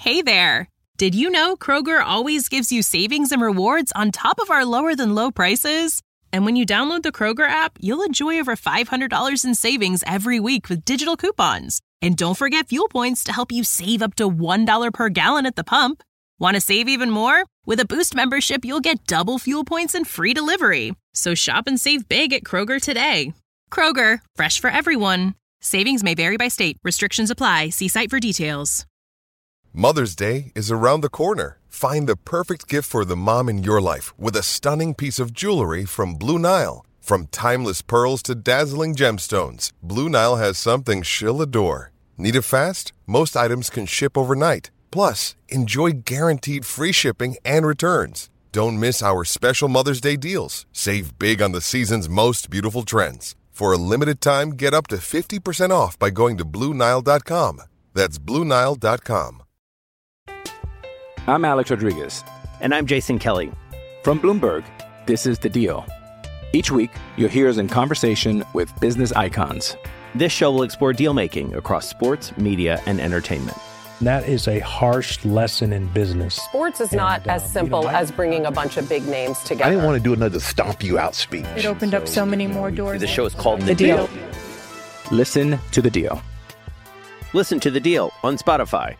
Hey there! Did you know Kroger always gives you savings and rewards on top of our lower-than-low prices? And when you download the Kroger app, you'll enjoy over $500 in savings every week with digital coupons. And don't forget fuel points to help you save up to $1 per gallon at the pump. Want to save even more? With a Boost membership, you'll get double fuel points and free delivery. So shop and save big at Kroger today. Kroger, fresh for everyone. Savings may vary by state. Restrictions apply. See site for details. Mother's Day is around the corner. Find the perfect gift for the mom in your life with a stunning piece of jewelry from Blue Nile. From timeless pearls to dazzling gemstones, Blue Nile has something she'll adore. Need it fast? Most items can ship overnight. Plus, enjoy guaranteed free shipping and returns. Don't miss our special Mother's Day deals. Save big on the season's most beautiful trends. For a limited time, get up to 50% off by going to BlueNile.com. That's BlueNile.com. I'm Alex Rodriguez. And I'm Jason Kelly. From Bloomberg, this is The Deal. Each week, you'll hear us in conversation with business icons. This show will explore deal-making across sports, media, and entertainment. That is a harsh lesson in business. Sports is not as simple as bringing a bunch of big names together. I didn't want to do another stomp you out speech. It opened up so many more doors. The show is called The Deal. Listen to The Deal. Listen to The Deal on Spotify.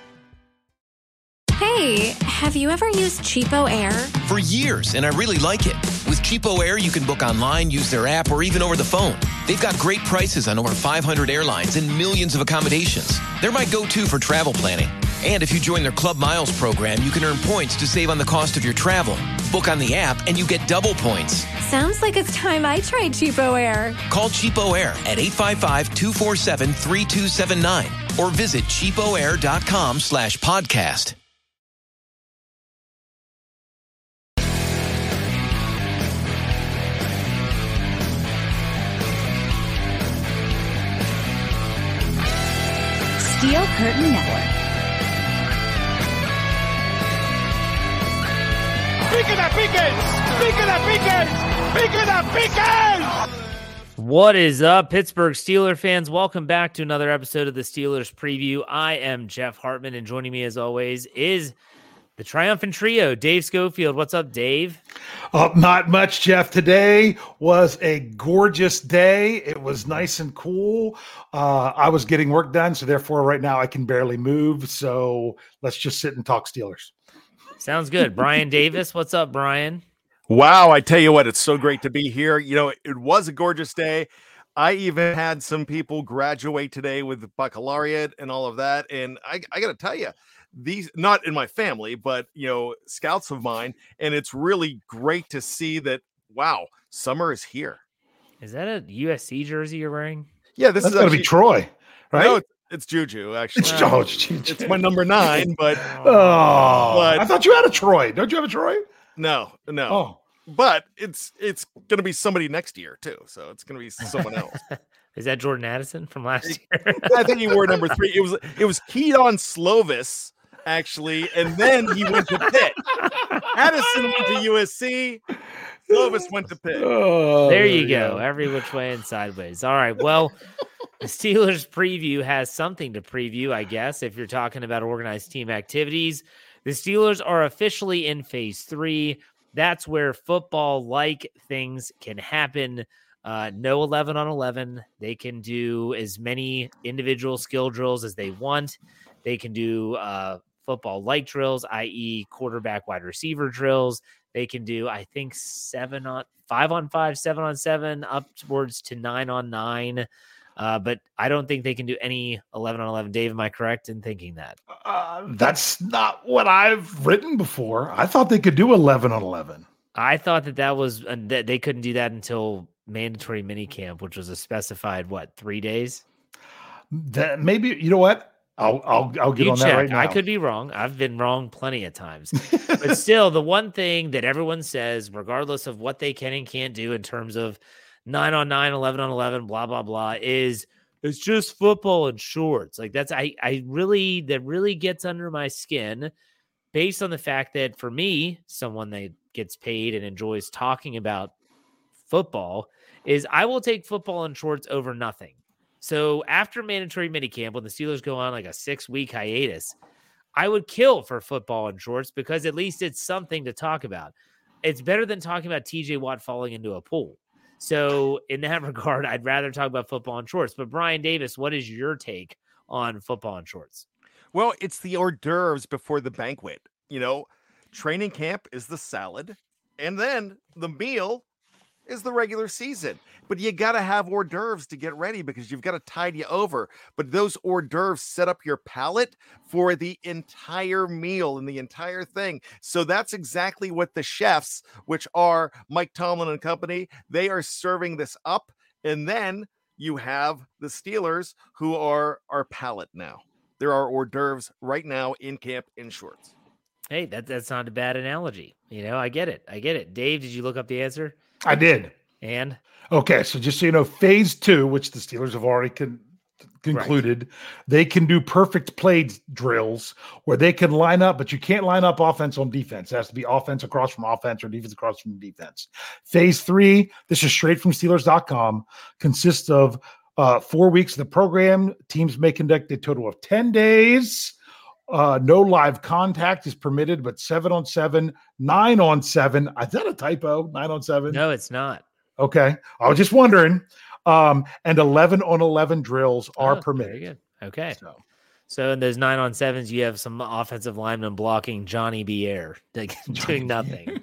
Hey, have you ever used Cheapo Air? For years, and I really like it. With Cheapo Air, you can book online, use their app, or even over the phone. They've got great prices on over 500 airlines and millions of accommodations. They're my go-to for travel planning. And if you join their Club Miles program, you can earn points to save on the cost of your travel. Book on the app, and you get double points. Sounds like it's time I tried Cheapo Air. Call Cheapo Air at 855-247-3279 or visit cheapoair.com/podcast. Steel Curtain Network. What is up, Pittsburgh Steelers fans? Welcome back to another episode of the Steelers Preview. I am Jeff Hartman, and joining me as always is the triumphant trio, Dave Schofield. What's up, Dave? Not much, Jeff. Today was a gorgeous day. It was nice and cool. I was getting work done, so therefore right now I can barely move. So let's just sit and talk Steelers. Sounds good. Brian Davis, what's up, Brian? Wow, I tell you what, it's so great to be here. You know, it was a gorgeous day. I even had some people graduate today with the baccalaureate and all of that. And I got to tell you, these, not in my family, but, you know, scouts of mine. And it's really great to see that, wow, summer is here. Is that a USC jersey you're wearing? Yeah, this That's is going to be Troy, right? No, it's Juju, actually. It's Juju. It's my number 9, but I thought you had a Troy. Don't you have a Troy? No. Oh. But it's going to be somebody next year too, so it's going to be someone else. Is that Jordan Addison from last year? I think he wore number 3. It was Keaton Slovis actually, and then he went to Pitt. Addison went to USC. Slovis went to Pitt. There you go. Every which way and sideways. All right. Well, the Steelers preview has something to preview, I guess, if you're talking about organized team activities. The Steelers are officially in phase 3. That's where football-like things can happen. No 11 on 11. They can do as many individual skill drills as they want. They can do football-like drills, i.e. quarterback wide receiver drills. They can do, I think, 5 on 5, 7 on 7, upwards to 9 on 9. But I don't think they can do any 11 on 11. Dave, am I correct in thinking that? That's not what I've written before. I thought they could do 11 on 11. I thought that was that they couldn't do that until mandatory minicamp, which was a specified 3 days. That maybe, you know what? I'll get on that right now. I could be wrong. I've been wrong plenty of times. But still, the one thing that everyone says, regardless of what they can and can't do in terms of 9 on 9, 11 on 11, blah, blah, blah, is it's just football and shorts. Like that really gets under my skin based on the fact that for me, someone that gets paid and enjoys talking about football, is I will take football and shorts over nothing. So after mandatory minicamp, when the Steelers go on like a 6-week hiatus, I would kill for football in shorts because at least it's something to talk about. It's better than talking about TJ Watt falling into a pool. So in that regard, I'd rather talk about football in shorts. But Brian Davis, what is your take on football in shorts? Well, it's the hors d'oeuvres before the banquet. Training camp is the salad, and then the meal is the regular season. But you got to have hors d'oeuvres to get ready because you've got to tide you over. But those hors d'oeuvres set up your palate for the entire meal and the entire thing. So that's exactly what the chefs, which are Mike Tomlin and company, they are serving this up. And then you have the Steelers, who are our palate now. There are hors d'oeuvres right now in camp in shorts. Hey, that's not a bad analogy. I get it. Dave, did you look up the answer? I did. And? Okay, so just so you know, phase 2, which the Steelers have already concluded, they can do perfect play drills where they can line up, but you can't line up offense on defense. It has to be offense across from offense or defense across from defense. Phase 3, this is straight from Steelers.com, consists of 4 weeks of the program. Teams may conduct a total of 10 days. No live contact is permitted, but 7-on-7, 9-on-7. Is that a typo? 9-on-7? No, it's not. Okay. I was just wondering. And 11-on-11 drills are permitted. Very good. Okay. So in those 9-on-7s, you have some offensive linemen blocking Johnny Bier, doing nothing.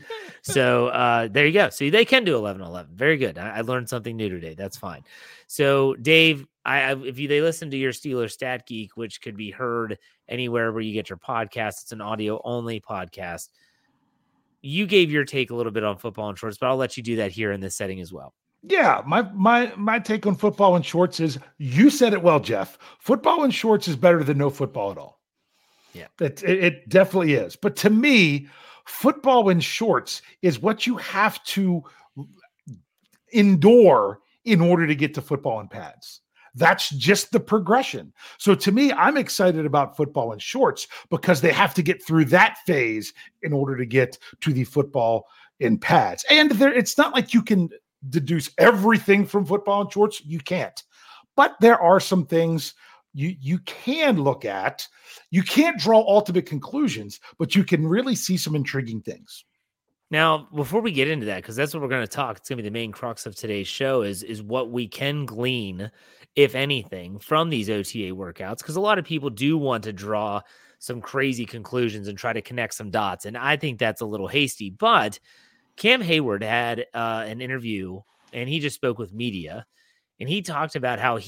So there you go. So they can do 11-on-11. Very good. I learned something new today. That's fine. So Dave, if they listen to your Steelers Stat Geek, which could be heard anywhere where you get your podcast, it's an audio only podcast. You gave your take a little bit on football in shorts, but I'll let you do that here in this setting as well. Yeah, my take on football in shorts is, you said it well, Jeff. Football in shorts is better than no football at all. Yeah, it definitely is. But to me, football in shorts is what you have to endure in order to get to football in pads. That's just the progression. So to me, I'm excited about football in shorts because they have to get through that phase in order to get to the football in pads. And it's not like you can deduce everything from football in shorts. You can't. But there are some things you can look at. You can't draw ultimate conclusions, but you can really see some intriguing things. Now, before we get into that, because that's what we're going to talk, it's going to be the main crux of today's show is what we can glean, if anything, from these OTA workouts, because a lot of people do want to draw some crazy conclusions and try to connect some dots, and I think that's a little hasty. But Cam Hayward had an interview, and he just spoke with media, and he talked about how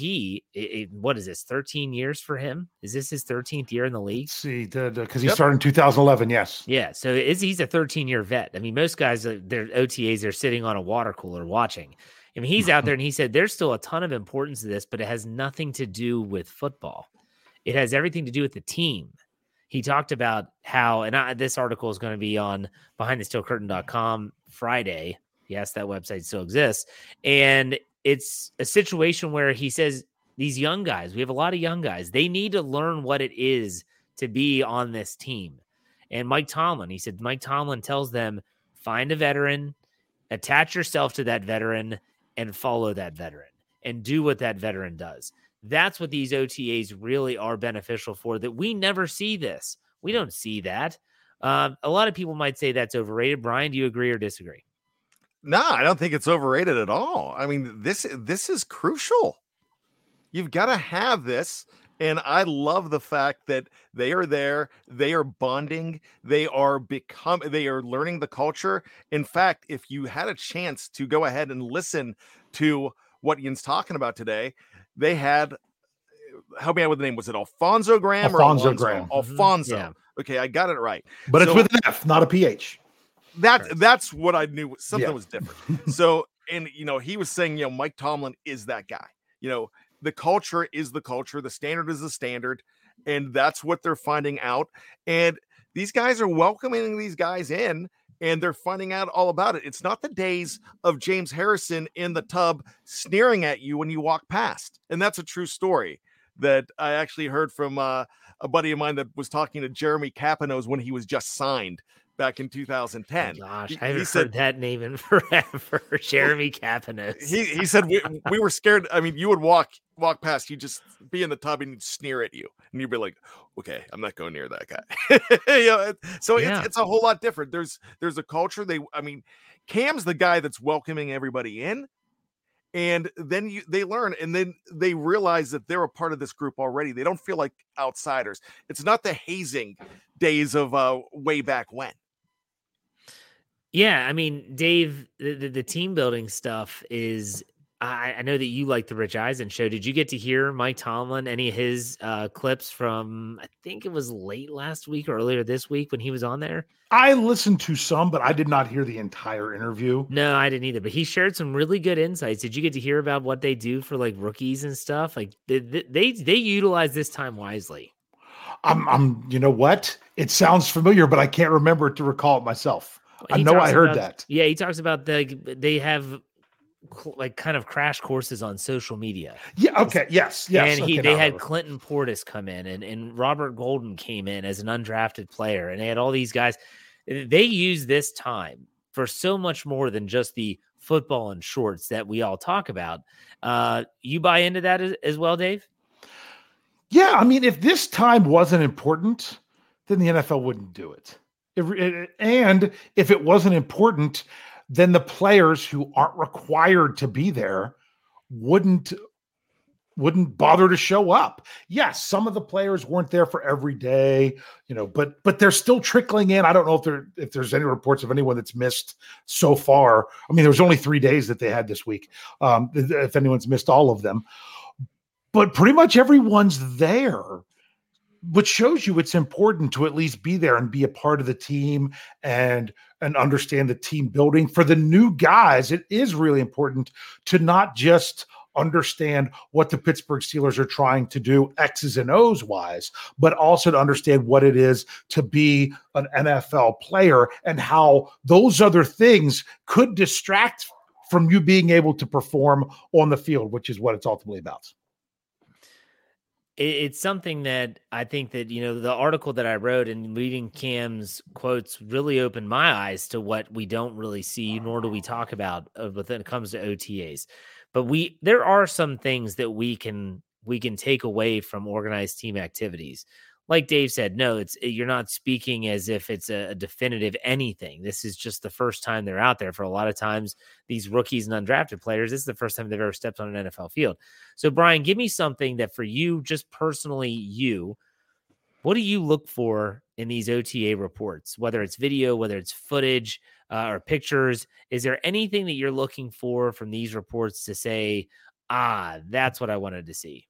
what is this, 13 years for him? Is this his 13th year in the league? Let's see, because he started in 2011, yes. Yeah, so he's a 13-year vet. I mean, most guys, their OTAs, they're sitting on a water cooler watching. I mean, he's out there, and he said there's still a ton of importance to this, but it has nothing to do with football. It has everything to do with the team. He talked about how, and this article is going to be on BehindTheSteelCurtain.com Friday. Yes, that website still exists. And it's a situation where he says these young guys, we have a lot of young guys, they need to learn what it is to be on this team. And Mike Tomlin tells them, find a veteran, attach yourself to that veteran, and follow that veteran, and do what that veteran does. That's what these OTAs really are beneficial for, that we never see this. We don't see that. A lot of people might say that's overrated. Brian, do you agree or disagree? No, I don't think it's overrated at all. I mean, this is crucial. You've got to have this. And I love the fact that they are there. They are bonding. They are learning the culture. In fact, if you had a chance to go ahead and listen to what Ian's talking about today, they had, help me out with the name. Was it Alfonso Graham or Alfonso Graham? Alfonso. Yeah. Okay, I got it right. But it's with an F, not a PH. That's what I knew. Something was different. So, and he was saying, Mike Tomlin is that guy. The culture is the culture. The standard is the standard. And that's what they're finding out. And these guys are welcoming these guys in, and they're finding out all about it. It's not the days of James Harrison in the tub sneering at you when you walk past. And that's a true story that I actually heard from a buddy of mine that was talking to Jeremy Capanos when he was just signed back in 2010. Oh gosh, I haven't heard that name in forever. Jeremy Kapanos. He said we were scared. I mean, you would walk past, you'd just be in the tub and he'd sneer at you, and you'd be like, "Okay, I'm not going near that guy." It's a whole lot different. There's a culture. Cam's the guy that's welcoming everybody in. And then they learn, and then they realize that they're a part of this group already. They don't feel like outsiders. It's not the hazing days of way back when. Yeah, I mean, Dave, the team building stuff is. I know that you like the Rich Eisen show. Did you get to hear Mike Tomlin, any of his clips from, I think it was late last week or earlier this week when he was on there? I listened to some, but I did not hear the entire interview. No, I didn't either. But he shared some really good insights. Did you get to hear about what they do for like rookies and stuff? Like they utilize this time wisely. You know what? It sounds familiar, but I can't remember it to recall it myself. I know I heard that. Yeah, he talks about they have like kind of crash courses on social media. Yeah. Okay. Yes. And they had Clinton Portis come in and Robert Golden came in as an undrafted player, and they had all these guys. They use this time for so much more than just the football and shorts that we all talk about. You buy into that as well, Dave? Yeah. I mean, if this time wasn't important, then the NFL wouldn't do it. And if it wasn't important, then the players who aren't required to be there wouldn't bother to show up. Yes, some of the players weren't there for every day, but they're still trickling in. I don't know if there's any reports of anyone that's missed so far. I mean, there was only 3 days that they had this week. If anyone's missed all of them, but pretty much everyone's there, which shows you it's important to at least be there and be a part of the team and understand the team building. For the new guys, it is really important to not just understand what the Pittsburgh Steelers are trying to do X's and O's wise, but also to understand what it is to be an NFL player and how those other things could distract from you being able to perform on the field, which is what it's ultimately about. It's something that I think that, the article that I wrote and reading Cam's quotes really opened my eyes to what we don't really see, nor do we talk about when it comes to OTAs. But there are some things that we can take away from organized team activities. Like Dave said, no, you're not speaking as if it's a definitive anything. This is just the first time they're out there. For a lot of times, these rookies and undrafted players, this is the first time they've ever stepped on an NFL field. So, Brian, give me something that for you, just personally, what do you look for in these OTA reports? Whether it's video, whether it's footage or pictures, is there anything that you're looking for from these reports to say, that's what I wanted to see?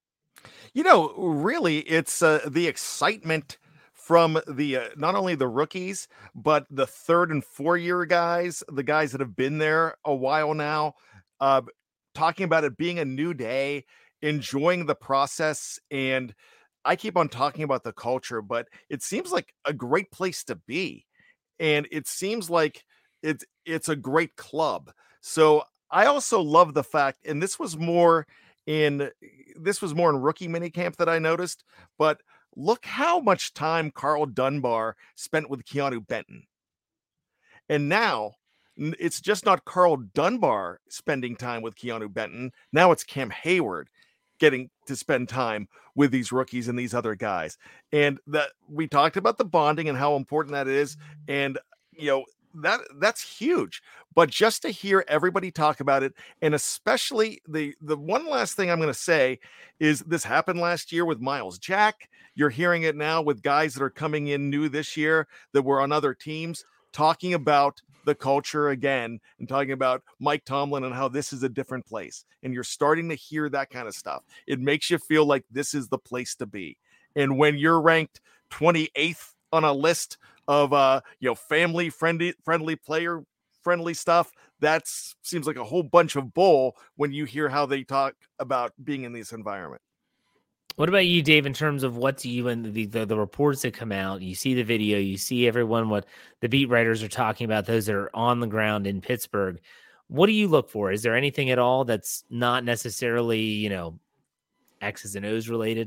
Really, it's the excitement from the not only the rookies, but the 3rd and 4th year guys, the guys that have been there a while now, talking about it being a new day, enjoying the process. And I keep on talking about the culture, but it seems like a great place to be. And it seems like it's a great club. So I also love the fact, and this was more in rookie minicamp that I noticed, but look how much time Carl Dunbar spent with Keanu Benton. And now it's just not Carl Dunbar spending time with Keanu Benton. Now it's Cam Hayward getting to spend time with these rookies and these other guys. And that we talked about the bonding and how important that is. And, that's huge. But just to hear everybody talk about it, and especially the one last thing I'm going to say is this happened last year with Miles Jack. You're hearing it now with guys that are coming in new this year that were on other teams, talking about the culture again and talking about Mike Tomlin and how this is a different place. And you're starting to hear that kind of stuff. It makes you feel like this is the place to be. And when you're ranked 28th on a list of family friendly player friendly stuff, that seems like a whole bunch of bull when you hear how they talk about being in this environment. What about you, Dave, in terms of what do you and the reports that come out, you see the video, you see everyone, what the beat writers are talking about, those that are on the ground in Pittsburgh. What do you look for? Is there anything at all that's not necessarily, X's and O's related?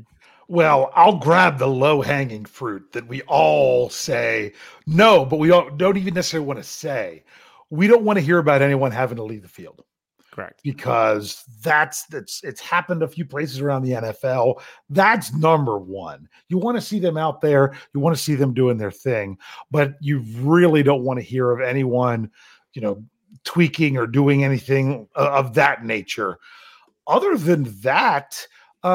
Well, I'll grab the low-hanging fruit that we all say no, but we don't even necessarily want to say. We don't want to hear about anyone having to leave the field. Correct. Because it's happened a few places around the NFL. That's number one. You want to see them out there. You want to see them doing their thing, but you really don't want to hear of anyone, tweaking or doing anything of that nature. Other than that,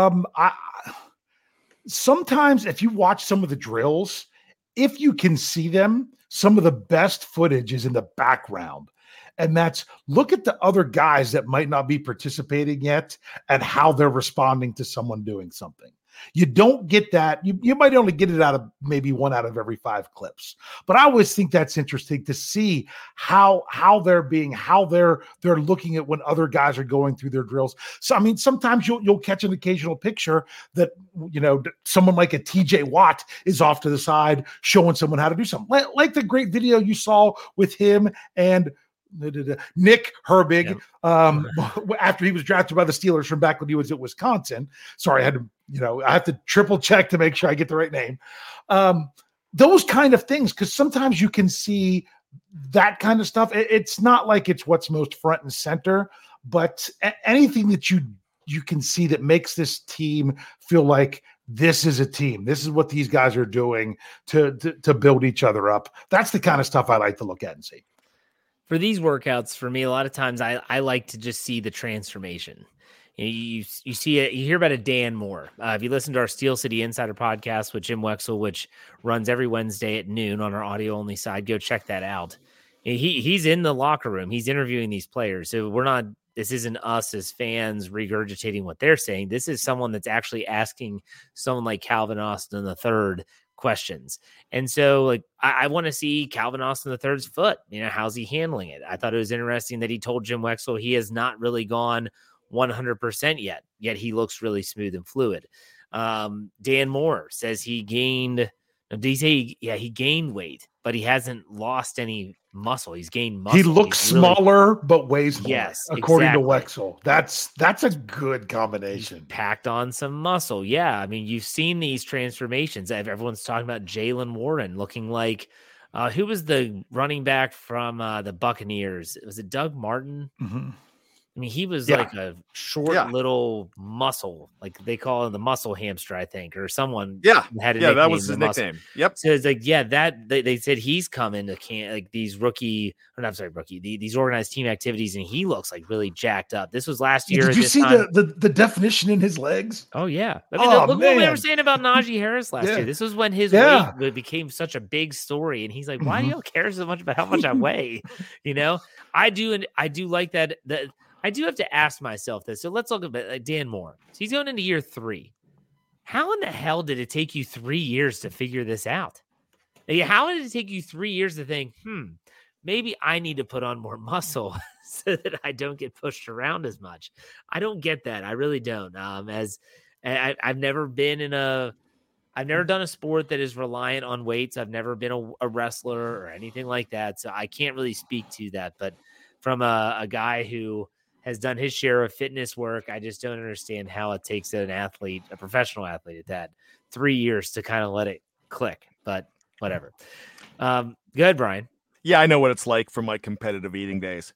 sometimes if you watch some of the drills, if you can see them, some of the best footage is in the background. And that's look at the other guys that might not be participating yet and how they're responding to someone doing something. You don't get that. You might only get it out of maybe 1 out of every 5 clips. But I always think that's interesting to see how they're looking at when other guys are going through their drills. So I mean, sometimes you'll catch an occasional picture that someone like a TJ Watt is off to the side showing someone how to do something. Like the great video you saw with him and Nick Herbig after he was drafted by the Steelers from back when he was at Wisconsin. Sorry, I had to triple check to make sure I get the right name. Those kind of things, because sometimes you can see that kind of stuff. It's not like it's what's most front and center, but anything that you can see that makes this team feel like this is a team. This is what these guys are doing to build each other up. That's the kind of stuff I like to look at and see. For these workouts, for me, a lot of times I like to just see the transformation. You see it, you hear about a Dan Moore. If you listen to our Steel City Insider podcast with Jim Wexell, which runs every Wednesday at noon on our audio only side, go check that out. He's in the locker room. He's interviewing these players. So this isn't us as fans regurgitating what they're saying. This is someone that's actually asking someone like Calvin Austin III questions. And so I want to see Calvin Austin III's foot. How's he handling it? I thought it was interesting that he told Jim Wexell he has not really gone 100% yet he looks really smooth and fluid. Dan Moore says he gained weight, but he hasn't lost any muscle. He's gained muscle. He looks smaller, but weighs more. Yes, according exactly. to Wexell. That's a good combination. He's packed on some muscle. Yeah, I mean, you've seen these transformations. Everyone's talking about Jaylen Warren looking like who was the running back from the Buccaneers? Was it Doug Martin? Mm-hmm. I mean, he was like a short little muscle, like they call him the muscle hamster, I think, or someone. Had a nickname, that was his nickname. Yep. So it's like, that they said he's coming to these these organized team activities, and he looks like really jacked up. This was last year. Did you see the definition in his legs? Oh yeah. I mean, look what we were saying about Najee Harris last year. This was when his weight became such a big story, and he's like, why do y'all care so much about how much I weigh? I do like that. I do have to ask myself this. So let's look at Dan Moore. So he's going into year 3. How in the hell did it take you 3 years to figure this out? How did it take you 3 years to think, maybe I need to put on more muscle so that I don't get pushed around as much? I don't get that. I really don't. I've never done a sport that is reliant on weights. I've never been a wrestler or anything like that. So I can't really speak to that. But from a guy who has done his share of fitness work, I just don't understand how it takes an athlete, a professional athlete at that, 3 years to kind of let it click, but whatever. Go ahead, Brian. Yeah, I know what it's like from my competitive eating days.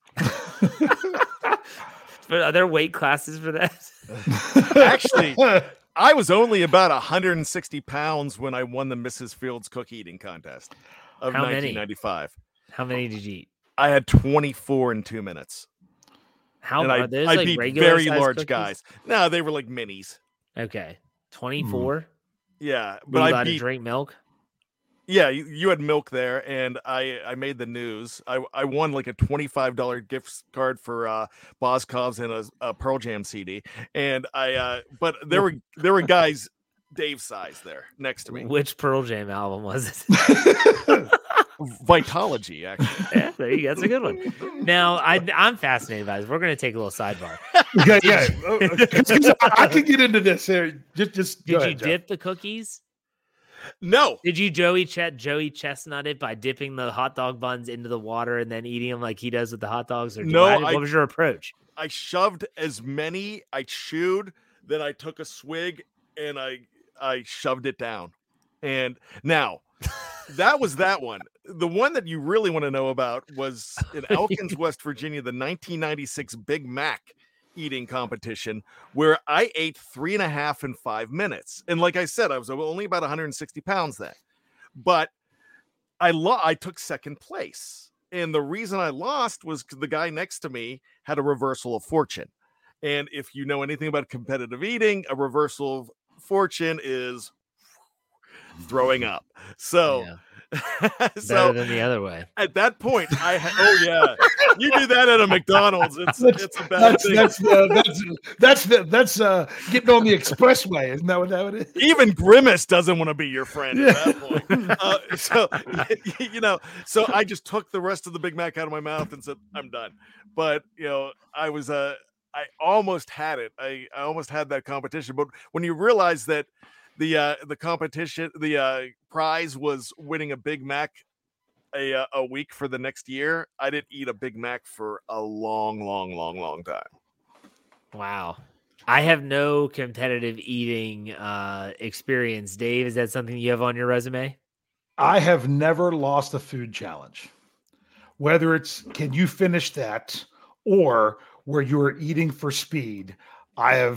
But are there weight classes for that? Actually, I was only about 160 pounds when I won the Mrs. Fields cook eating contest of 1995. How many did you eat? I had 24 in 2 minutes. How and are those I like beat regular very size large cookies? guys. No, they were like minis. Okay. 24? Yeah. But I allowed to drink milk? Yeah, you had milk there, and I made the news. I won like a $25 gift card for Boscov's and a Pearl Jam CD. And but there were guys Dave's size there next to me. Which Pearl Jam album was it? Vitology, actually. Yeah, there you go. That's a good one. Now, I'm fascinated by this. We're going to take a little sidebar. Yeah. I can get into this here. Just did you dip the cookies? No. Did you Joey Chestnut it by dipping the hot dog buns into the water and then eating them like he does with the hot dogs? Or no. What was your approach? I shoved as many. I chewed. Then I took a swig and I I shoved it down. And now that was that one. The one that you really want to know about was in Elkins, West Virginia, the 1996 Big Mac eating competition, where I ate 3.5 in 5 minutes. And like I said, I was only about 160 pounds then, but I took second place. And the reason I lost was the guy next to me had a reversal of fortune. And if you know anything about competitive eating, a reversal of fortune is throwing up. So, better than the other way. At that point, you do that at a McDonald's. It's a bad thing. That's getting on the expressway. Isn't that what that is? Even Grimace doesn't want to be your friend at that point. So I just took the rest of the Big Mac out of my mouth and said, I'm done. But I almost had it. I almost had that competition. But when you realize that the competition, the prize was winning a Big Mac a week for the next year, I didn't eat a Big Mac for a long time. Wow. I have no competitive eating experience. Dave, is that something you have on your resume? I have never lost a food challenge. Whether it's can you finish that or where you are eating for speed, and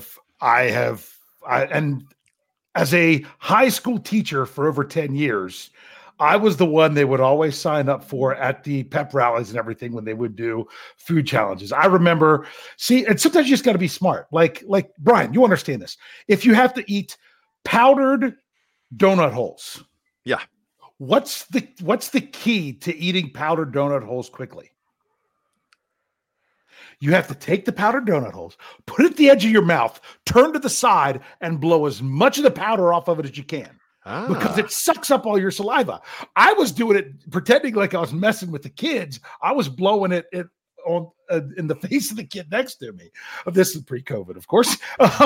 as a high school teacher for over 10 years, I was the one they would always sign up for at the pep rallies and everything when they would do food challenges. I remember, and sometimes you just got to be smart. Like Brian, you understand this. If you have to eat powdered donut holes. Yeah. What's the key to eating powdered donut holes quickly? You have to take the powdered donut holes, put it at the edge of your mouth, turn to the side, and blow as much of the powder off of it as you can. Because it sucks up all your saliva. I was doing it pretending like I was messing with the kids. I was blowing it on in the face of the kid next to me. This is pre-COVID, of course.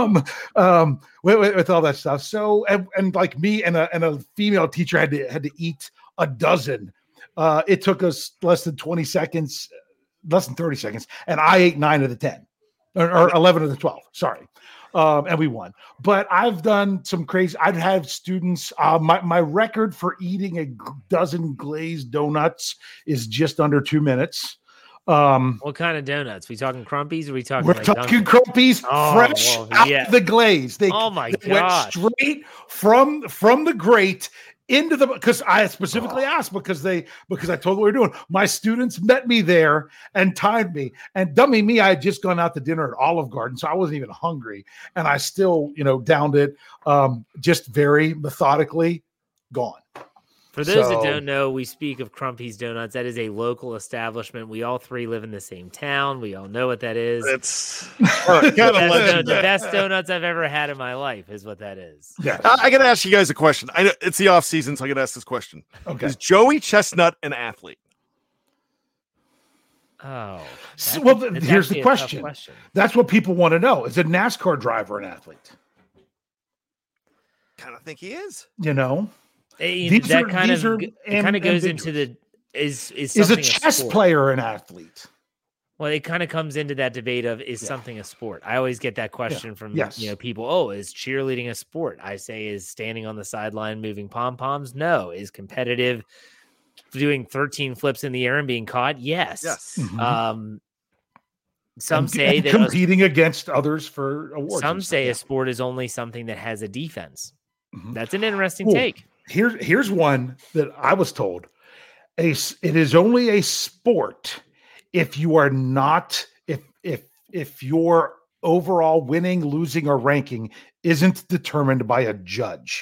With all that stuff. So and like me and a female teacher had to eat a dozen. It took us less than 30 seconds, and I ate 9 of the 10 or 11 of the 12. Sorry. And we won. But I've done some crazy. I've had students. My record for eating a dozen glazed donuts is just under 2 minutes. What kind of donuts? We talking Crumpies? Or we talking? We're talking Crumpies, fresh out of the glaze. They went straight from the grate into the, because I specifically asked because I told them what we were doing. My students met me there and timed me, and dummy me, I had just gone out to dinner at Olive Garden, so I wasn't even hungry, and I still, downed it, just very methodically. Gone. For those that don't know, we speak of Crumpy's Donuts. That is a local establishment. We all three live in the same town. We all know what that is. It's the best donuts I've ever had in my life is what that is. Yeah. I got to ask you guys a question. I know it's the off season, so I got to ask this question. Okay. Is Joey Chestnut an athlete? Oh. Here's the question. That's what people want to know. Is a NASCAR driver an athlete? Kind of think he is. That kind of goes into the is a chess player an athlete? Well, it kind of comes into that debate of is something a sport. I always get that question from people. Oh, is cheerleading a sport? I say, is standing on the sideline moving pom poms? No. Is competitive doing 13 flips in the air and being caught? Yes. Mm-hmm. Some say that competing against others for awards. Some say a sport is only something that has a defense. Mm-hmm. That's an interesting take. Here's one that I was told. It is only a sport if you are not, if your overall winning, losing, or ranking isn't determined by a judge.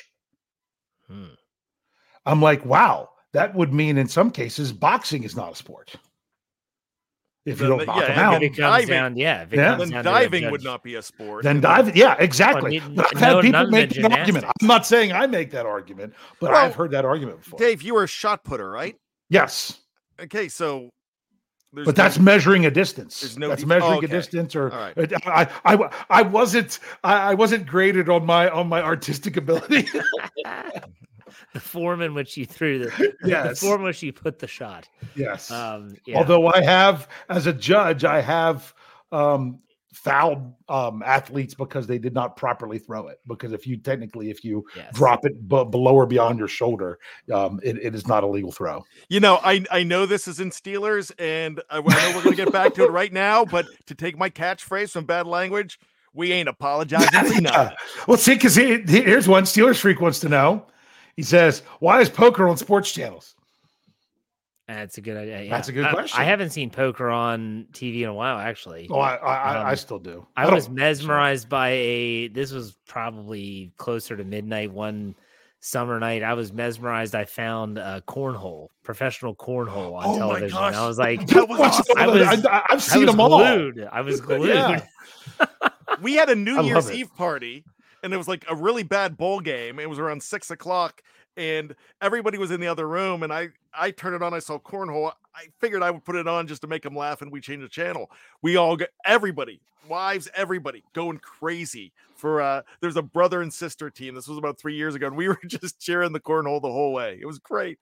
I'm like, wow, that would mean in some cases boxing is not a sport. If you don't knock them out, then diving would not be a sport. Then diving, exactly. But I've had people make the argument. I'm not saying I make that argument, but I've heard that argument before. Dave, you were a shot putter, right? Yes. Okay, so. But that's measuring a distance. That's measuring a distance, or I wasn't graded on my artistic ability. The form in which you threw the form in which you put the shot. Yes. Although I have, as a judge, I have fouled athletes because they did not properly throw it. Because if you drop it below or beyond your shoulder, it is not a legal throw. I know this is in Steelers, and I know we're going to get back to it right now, but to take my catchphrase from bad language, we ain't apologizing for nothing. Well, see, because here's one Steelers freak wants to know. He says, why is poker on sports channels? That's a good idea. Yeah. That's a good question. I haven't seen poker on TV in a while, actually. Oh, I still do. I was mesmerized by this was probably closer to midnight one summer night. I was mesmerized. I found professional cornhole on television. My gosh. I was like, I've seen them all. I was glued. Yeah. We had a New Year's Eve party, and it was like a really bad bowl game. It was around 6:00. And everybody was in the other room, and I turned it on. I saw cornhole. I figured I would put it on just to make them laugh, and we changed the channel. We all got everybody, wives, everybody going crazy for. There's a brother and sister team. This was about 3 years ago, and we were just cheering the cornhole the whole way. It was great.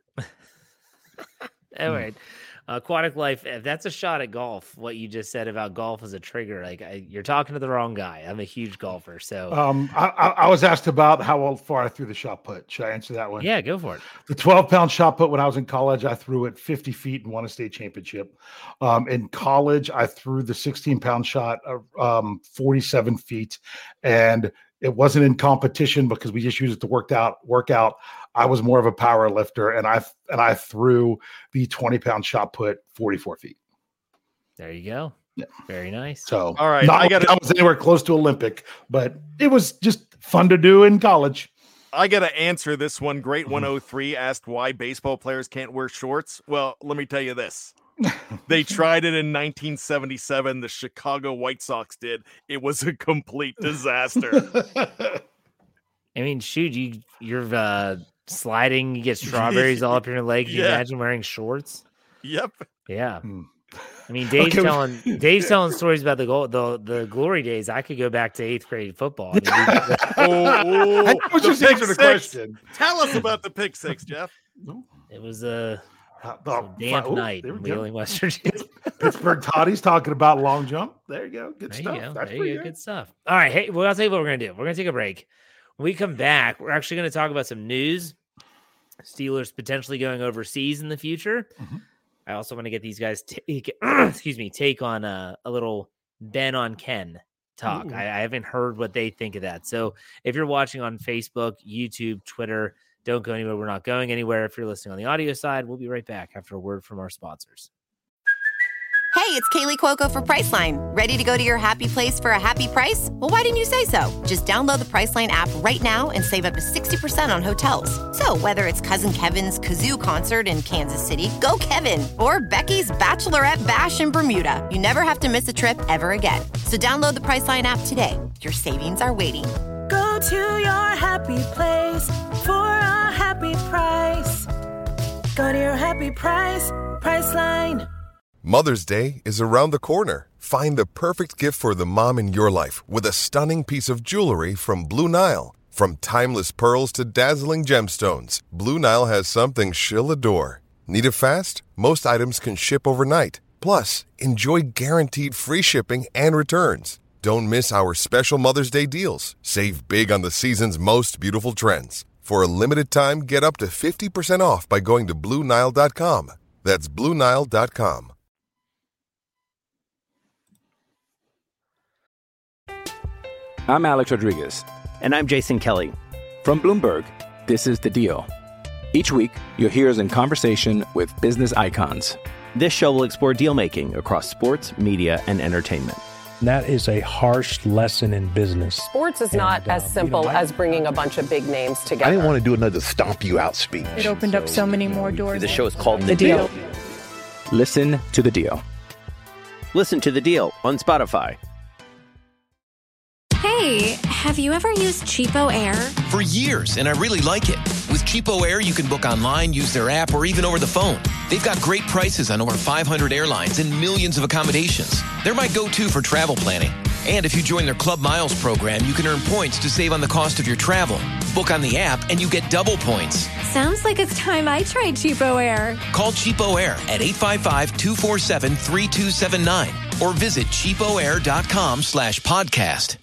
All right. Aquatic Life, if that's a shot at golf, what you just said about golf as a trigger, you're talking to the wrong guy. I'm a huge golfer, so I was asked about how far I threw the shot put. Should I answer that one? Yeah, go for it. The 12-pound shot put when I was in college, I threw it 50 feet and won a state championship. In college, I threw the 16-pound shot 47 feet, and it wasn't in competition because we just used it to work out. I was more of a power lifter, and I threw the 20-pound shot put 44 feet. There you go. Yeah. Very nice. So, all right, I was anywhere close to Olympic, but it was just fun to do in college. I got to answer this one. Great 103 asked why baseball players can't wear shorts. Well, let me tell you this. They tried it in 1977. The Chicago White Sox did. It was a complete disaster. I mean, shoot, you're sliding, you get strawberries all up your leg. Can you imagine wearing shorts? Yep. Yeah. I mean, Dave's telling stories about the glory days. I could go back to 8th grade football. I mean, just answer the question. Tell us about the pick six, Jeff. It was a damp night in Wheeling, West Virginia. Pittsburgh Toddy's talking about long jump. There you go. Good stuff. There you go. Good stuff. All right. Hey, well, I'll tell you what we're going to do. We're going to take a break. When we come back, we're actually going to talk about some news. Steelers potentially going overseas in the future. Mm-hmm. I also want to get these guys take on a little Ben on Ken talk. I haven't heard what they think of that. So if you're watching on Facebook, YouTube, Twitter, don't go anywhere. We're not going anywhere. If you're listening on the audio side, we'll be right back after a word from our sponsors. Hey, it's Kaylee Cuoco for Priceline. Ready to go to your happy place for a happy price? Well, why didn't you say so? Just download the Priceline app right now and save up to 60% on hotels. So whether it's Cousin Kevin's Kazoo Concert in Kansas City, go Kevin, or Becky's Bachelorette Bash in Bermuda, you never have to miss a trip ever again. So download the Priceline app today. Your savings are waiting. Go to your happy place for a happy price. Go to your happy price, Priceline. Mother's Day is around the corner. Find the perfect gift for the mom in your life with a stunning piece of jewelry from Blue Nile. From timeless pearls to dazzling gemstones, Blue Nile has something she'll adore. Need it fast? Most items can ship overnight. Plus, enjoy guaranteed free shipping and returns. Don't miss our special Mother's Day deals. Save big on the season's most beautiful trends. For a limited time, get up to 50% off by going to BlueNile.com. That's BlueNile.com. I'm Alex Rodriguez. And I'm Jason Kelly. From Bloomberg, this is The Deal. Each week, you'll hear us in conversation with business icons. This show will explore deal-making across sports, media, and entertainment. That is a harsh lesson in business. Sports is not as simple as bringing a bunch of big names together. I didn't want to do another stomp you out speech. It opened up so many more doors. The show is called The Deal. Listen to The Deal. Listen to The Deal on Spotify. Hey, have you ever used Cheapo Air? For years, and I really like it. With Cheapo Air, you can book online, use their app, or even over the phone. They've got great prices on over 500 airlines and millions of accommodations. They're my go-to for travel planning. And if you join their Club Miles program, you can earn points to save on the cost of your travel. Book on the app, and you get double points. Sounds like it's time I tried Cheapo Air. Call Cheapo Air at 855-247-3279. or visit cheapoair.com/podcast.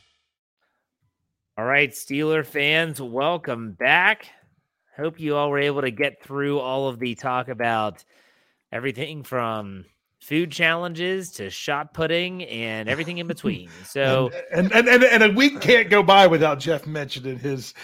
All right, Steeler fans, welcome back. Hope you all were able to get through all of the talk about everything from food challenges to shot putting and everything in between. So and a week can't go by without Jeff mentioning his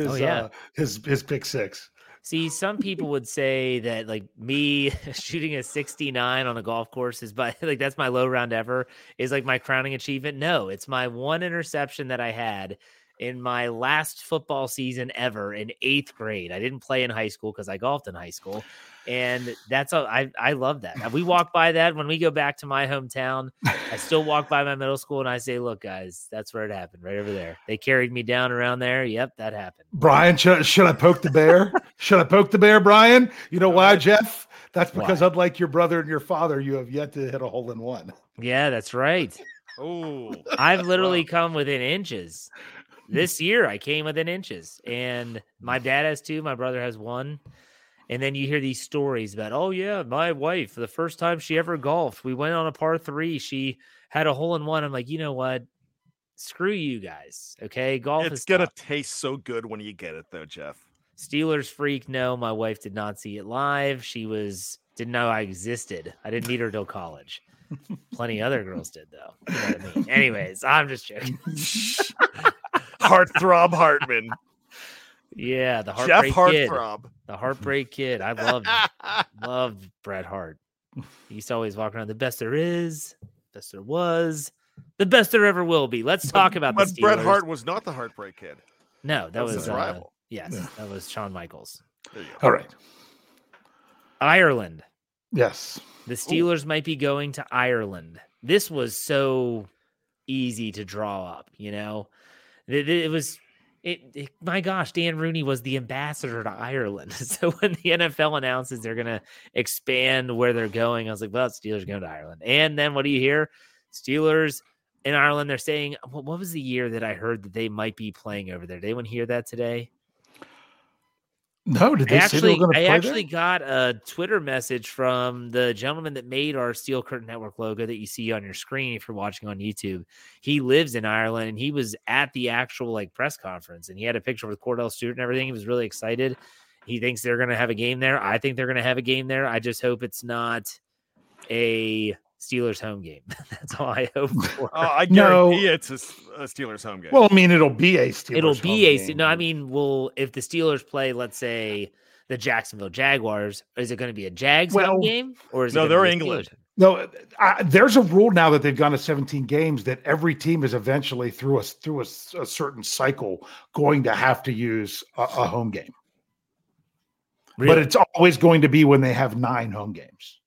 pick six. See, some people would say that like me shooting a 69 on a golf course is that's my low round ever, is like my crowning achievement. No, it's my one interception that I had in my last football season ever in 8th grade. I didn't play in high school because I golfed in high school. And that's I love that. We walk by that when we go back to my hometown. I still walk by my middle school and I say, look, guys, that's where it happened, right over there. They carried me down around there. Yep, that happened. Brian, should I poke the bear? Should I poke the bear, Brian? You know why, Jeff? That's because unlike your brother and your father, you have yet to hit a hole in one. Yeah, that's right. Oh, I've literally come within inches. This year I came within inches, and my dad has 2, my brother has 1. And then you hear these stories about, oh yeah, my wife, the first time she ever golfed, we went on a par 3. She had a hole in one. I'm like, you know what? Screw you guys. Okay. Golf is going to taste so good when you get it though, Jeff. Steelers freak. No, my wife did not see it live. She didn't know I existed. I didn't meet her till college. Plenty of other girls did though. You know what I mean? Anyways, I'm just joking. Heartthrob Hartman. Yeah, the Heartbreak Kid. Heartthrob. The Heartbreak Kid. I loved Bret Hart. He used to always walk around, the best there is, best there was, the best there ever will be. Let's talk about the Steelers. But Bret Hart was not the Heartbreak Kid. No, that was his rival. Yes, yeah. That was Shawn Michaels. All right. Ireland. Yes. The Steelers might be going to Ireland. This was so easy to draw up, you know? It was... my gosh, Dan Rooney was the ambassador to Ireland. So when the NFL announces they're going to expand where they're going, I was like, well, Steelers going to Ireland. And then what do you hear? Steelers in Ireland, they're saying, what was the year that I heard that they might be playing over there? Did anyone hear that today? No, did they say they were going to play I actually got a Twitter message from the gentleman that made our Steel Curtain Network logo that you see on your screen if you're watching on YouTube. He lives in Ireland, and he was at the actual press conference, and he had a picture with Cordell Stewart and everything. He was really excited. He thinks they're going to have a game there. I think they're going to have a game there. I just hope it's not a Steelers home game. That's all I hope for. I guarantee it's a Steelers home game. Well, I mean, it'll be a Steelers It'll be a game. No, I mean, if the Steelers play, let's say, the Jacksonville Jaguars, is it going to be a Jags home game? Or is it they're England. No, there's a rule now that they've gone to 17 games that every team is eventually through a certain cycle going to have to use a home game. Really? But it's always going to be when they have 9 home games.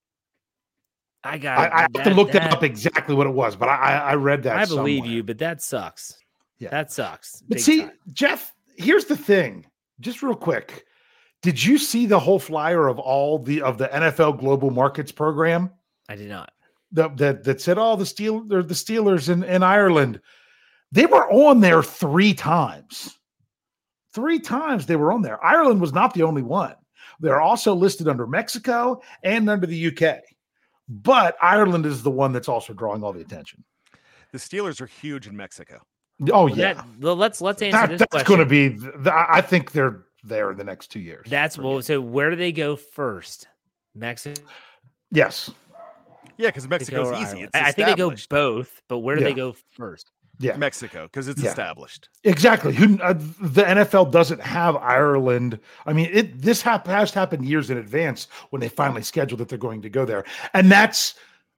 I have to look that up exactly what it was, but I read that. I believe you, but that sucks. Yeah, that sucks. But see, Jeff, here's the thing. Just real quick, did you see the whole flyer of the NFL Global Markets program? I did not. That said, the Steelers in Ireland. They were on there 3 times. 3 times they were on there. Ireland was not the only one. They're also listed under Mexico and under the UK. But Ireland is the one that's also drawing all the attention. The Steelers are huge in Mexico. Oh, yeah. Let's answer this question. That's going to be – I think they're there in the next 2 years. So where do they go first? Mexico? Yes. Yeah, because Mexico's easy. I think they go both, but where do they go first? Yeah, Mexico, because it's established. Exactly. The NFL doesn't have Ireland. I mean, this has happened years in advance when they finally scheduled that they're going to go there. And that's,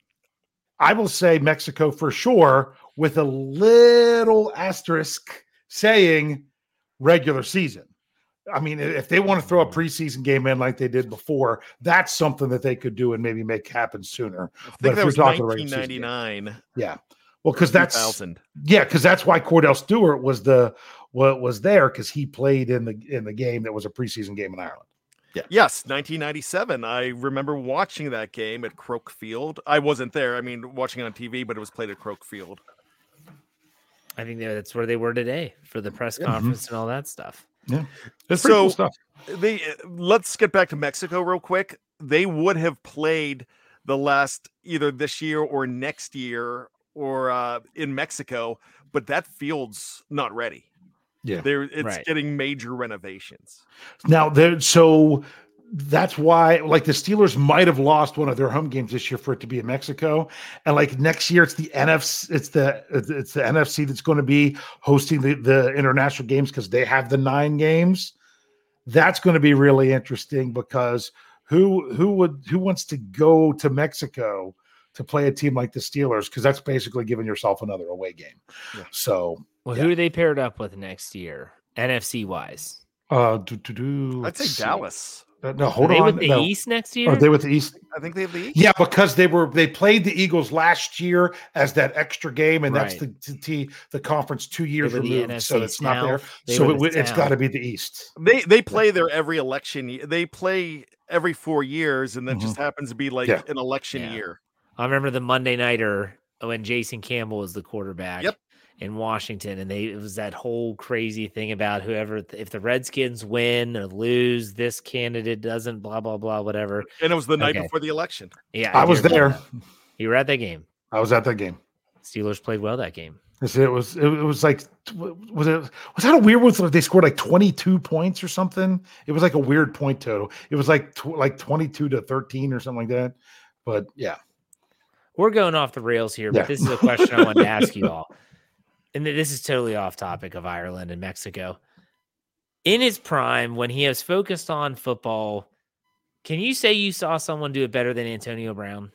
I will say Mexico for sure, with a little asterisk saying regular season. I mean, if they want to throw a preseason game in like they did before, that's something that they could do and maybe make happen sooner. I think that was 1999. Yeah. Well, because that's why Cordell Stewart was there because he played in the game that was a preseason game in Ireland. Yeah. Yes, 1997. I remember watching that game at Croke Field. I wasn't there. I mean, watching it on TV, but it was played at Croke Field. I think that's where they were today for the press conference and all that stuff. Yeah. That's so cool stuff. Let's get back to Mexico real quick. They would have played the last either this year or next year or in Mexico, but that field's not ready. Yeah, it's getting major renovations now. So that's why, like, the Steelers might have lost one of their home games this year for it to be in Mexico, and like next year it's the NFC. It's the NFC that's going to be hosting the international games because they have the 9 games. That's going to be really interesting because who wants to go to Mexico to play a team like the Steelers? Because that's basically giving yourself another away game. Yeah. So, who are they paired up with next year, NFC wise? I'd say Dallas. No, hold on. Are they with the East next year? Are they with the East? I think they have the East. Yeah, because they played the Eagles last year as that extra game, and that's the conference 2 years removed, so it's not there. So it's got to be the East. They play there every election. They play every 4 years, and that just happens to be like an election year. I remember the Monday nighter when Jason Campbell was the quarterback. Yep. In Washington, and it was that whole crazy thing about if the Redskins win or lose, this candidate doesn't, blah blah blah, whatever. And it was the night before the election. Yeah, I was there. You were at that game. I was at that game. Steelers played well that game. It was like was that a weird one? They scored like 22 points or something. It was like a weird point total. It was like 22-13 or something like that. But yeah, we're going off the rails here. But this is a question I wanted to ask you all. And this is totally off topic of Ireland and Mexico. In his prime, when he was focused on football, can you say you saw someone do it better than Antonio Brown?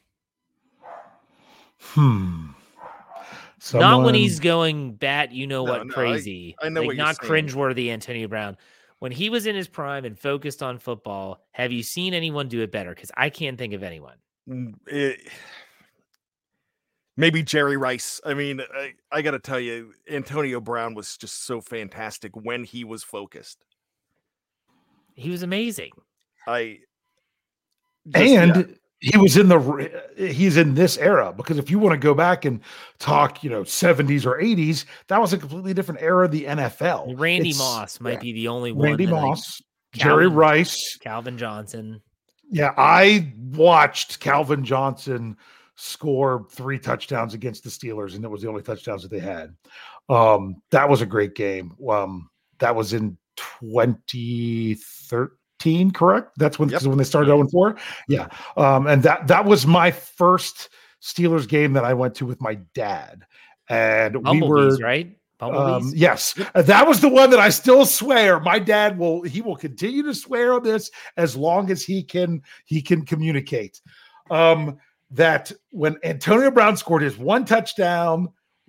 Not when he's going crazy. I know like, what you're not saying. Cringeworthy Antonio Brown. When he was in his prime and focused on football, have you seen anyone do it better? Because I can't think of anyone. Maybe Jerry Rice. I mean, I got to tell you, Antonio Brown was just so fantastic when he was focused. He was amazing. He's in this era, because if you want to go back and talk, 70s or 80s, that was a completely different era of the NFL. Randy Moss might be the only one. Randy Moss, Jerry Rice, Calvin Johnson. Yeah, I watched Calvin Johnson score 3 touchdowns against the Steelers, and it was the only touchdowns that they had. That was a great game. That was in 2013, correct? That's when they started 0-4. Yeah. And that was my first Steelers game that I went to with my dad. And Bumblebees, right? Bumblebees? Yes. That was the one that I still swear. My dad will continue to swear on this as long as he can communicate. That when Antonio Brown scored his 1 touchdown,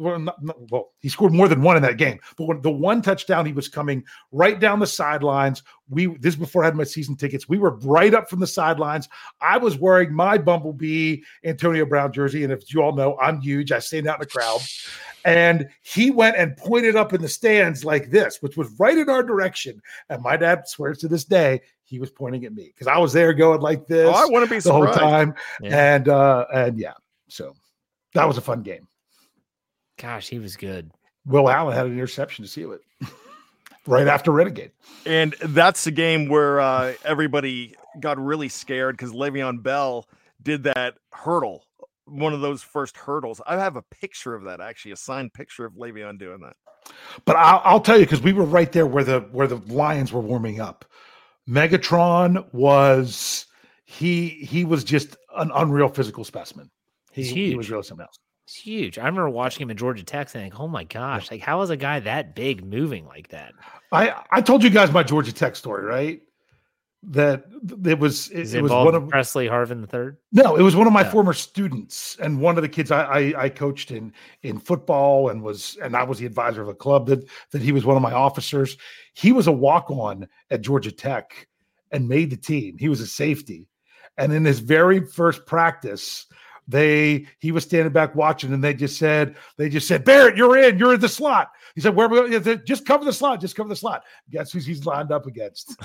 he scored more than 1 in that game, but when the 1 touchdown, he was coming right down the sidelines. This is before I had my season tickets. We were right up from the sidelines. I was wearing my Bumblebee Antonio Brown jersey, and if you all know, I'm huge. I stand out in the crowd. And he went and pointed up in the stands like this, which was right in our direction. And my dad swears to this day, he was pointing at me because I was there going like this. Oh, I want to be surprised. The whole time. Yeah. And yeah, so that was a fun game. Gosh, he was good. Will Allen had an interception to seal it right after Renegade. And that's the game where everybody got really scared because Le'Veon Bell did that hurdle, one of those first hurdles. I have a picture of that, actually, a signed picture of Le'Veon doing that. But I'll tell you, because we were right there where the Lions were warming up. Megatron was he was just an unreal physical specimen. He was really something else. It's huge. I remember watching him at Georgia Tech and think, oh my gosh, like how is a guy that big moving like that? I told you guys my Georgia Tech story, right? That it was one of Presley Harvin III. No, it was one of my former students, and one of the kids I coached in football, and I was the advisor of a club that he was one of my officers. He was a walk-on at Georgia Tech and made the team. He was a safety, and in his very first practice, he was standing back watching, and they just said, Barrett, you're in the slot. He said, where are we going? Just cover the slot. Guess who he's lined up against?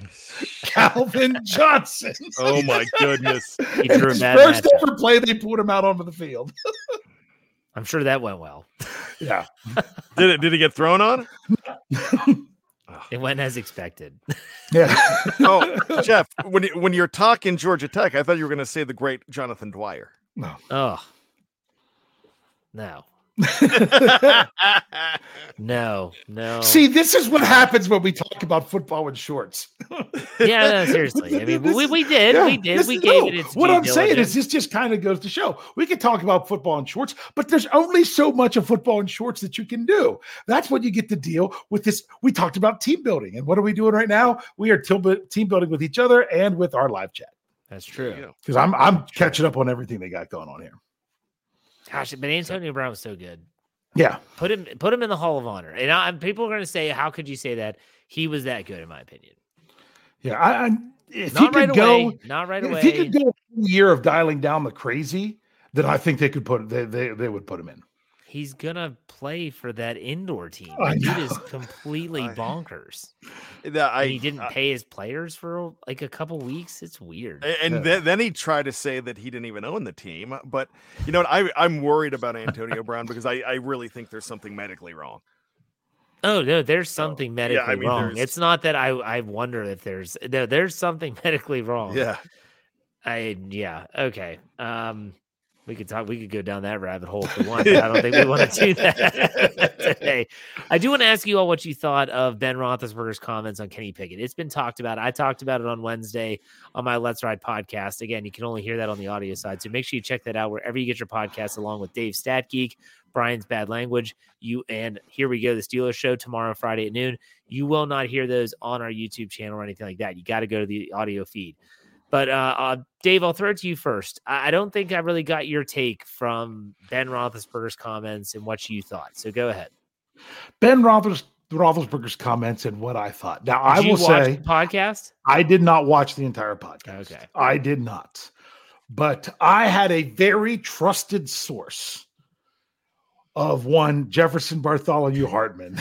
Calvin Johnson. Oh my goodness. He drew his first ever play, they put him out onto the field. I'm sure that went well. Yeah. Did he get thrown on? It went as expected. Yeah. Oh, Jeff, when you're talking Georgia Tech, I thought you were going to say the great Jonathan Dwyer. No. Oh. No. No. See, this is what happens when we talk about football in shorts. Yeah, no, seriously. I mean, we did. We gave it its what due I'm saying diligence. is this just kind of goes to show we can talk about football in shorts, but there's only so much of football in shorts that you can do. That's when you get to deal with this. We talked about team building, and what are we doing right now? We are team building with each other and with our live chat. That's true. Because I'm catching up on everything they got going on here. Gosh, but Antonio Brown was so good. Yeah, put him in the Hall of Honor, and people are going to say, "How could you say that?" He was that good, in my opinion. Yeah, if not he right could go, away, not right away. If he could go a year of dialing down the crazy, then I think they could they would put him in. He's gonna play for that indoor team. I The dude know. is completely bonkers. And he didn't pay his players for like a couple weeks. It's weird. And then he tried to say that he didn't even own the team. But you know what? I'm worried about Antonio Brown because I really think there's something medically wrong. Oh no, there's something medically wrong. there's- It's not that I wonder if there's something medically wrong. Yeah. Okay. We could go down that rabbit hole if we want. I don't think we want to do that today. I do want to ask you all what you thought of Ben Roethlisberger's comments on Kenny Pickett. It's been talked about. I talked about it on Wednesday on my Let's Ride podcast. Again, you can only hear that on the audio side, so make sure you check that out wherever you get your podcasts, along with Dave's Stat Geek, Brian's Bad Language, and Here We Go, the Steelers Show tomorrow, Friday at noon. You will not hear those on our YouTube channel or anything like that. You got to go to the audio feed. But Dave, I'll throw it to you first. I don't think I really got your take from Ben Roethlisberger's comments and what you thought. So go ahead. Ben Roethlisberger's comments and what I thought. Now, I Did you will watch say, the podcast? I did not watch the entire podcast. Okay. I did not. But I had a very trusted source of one Jefferson Bartholomew Hartman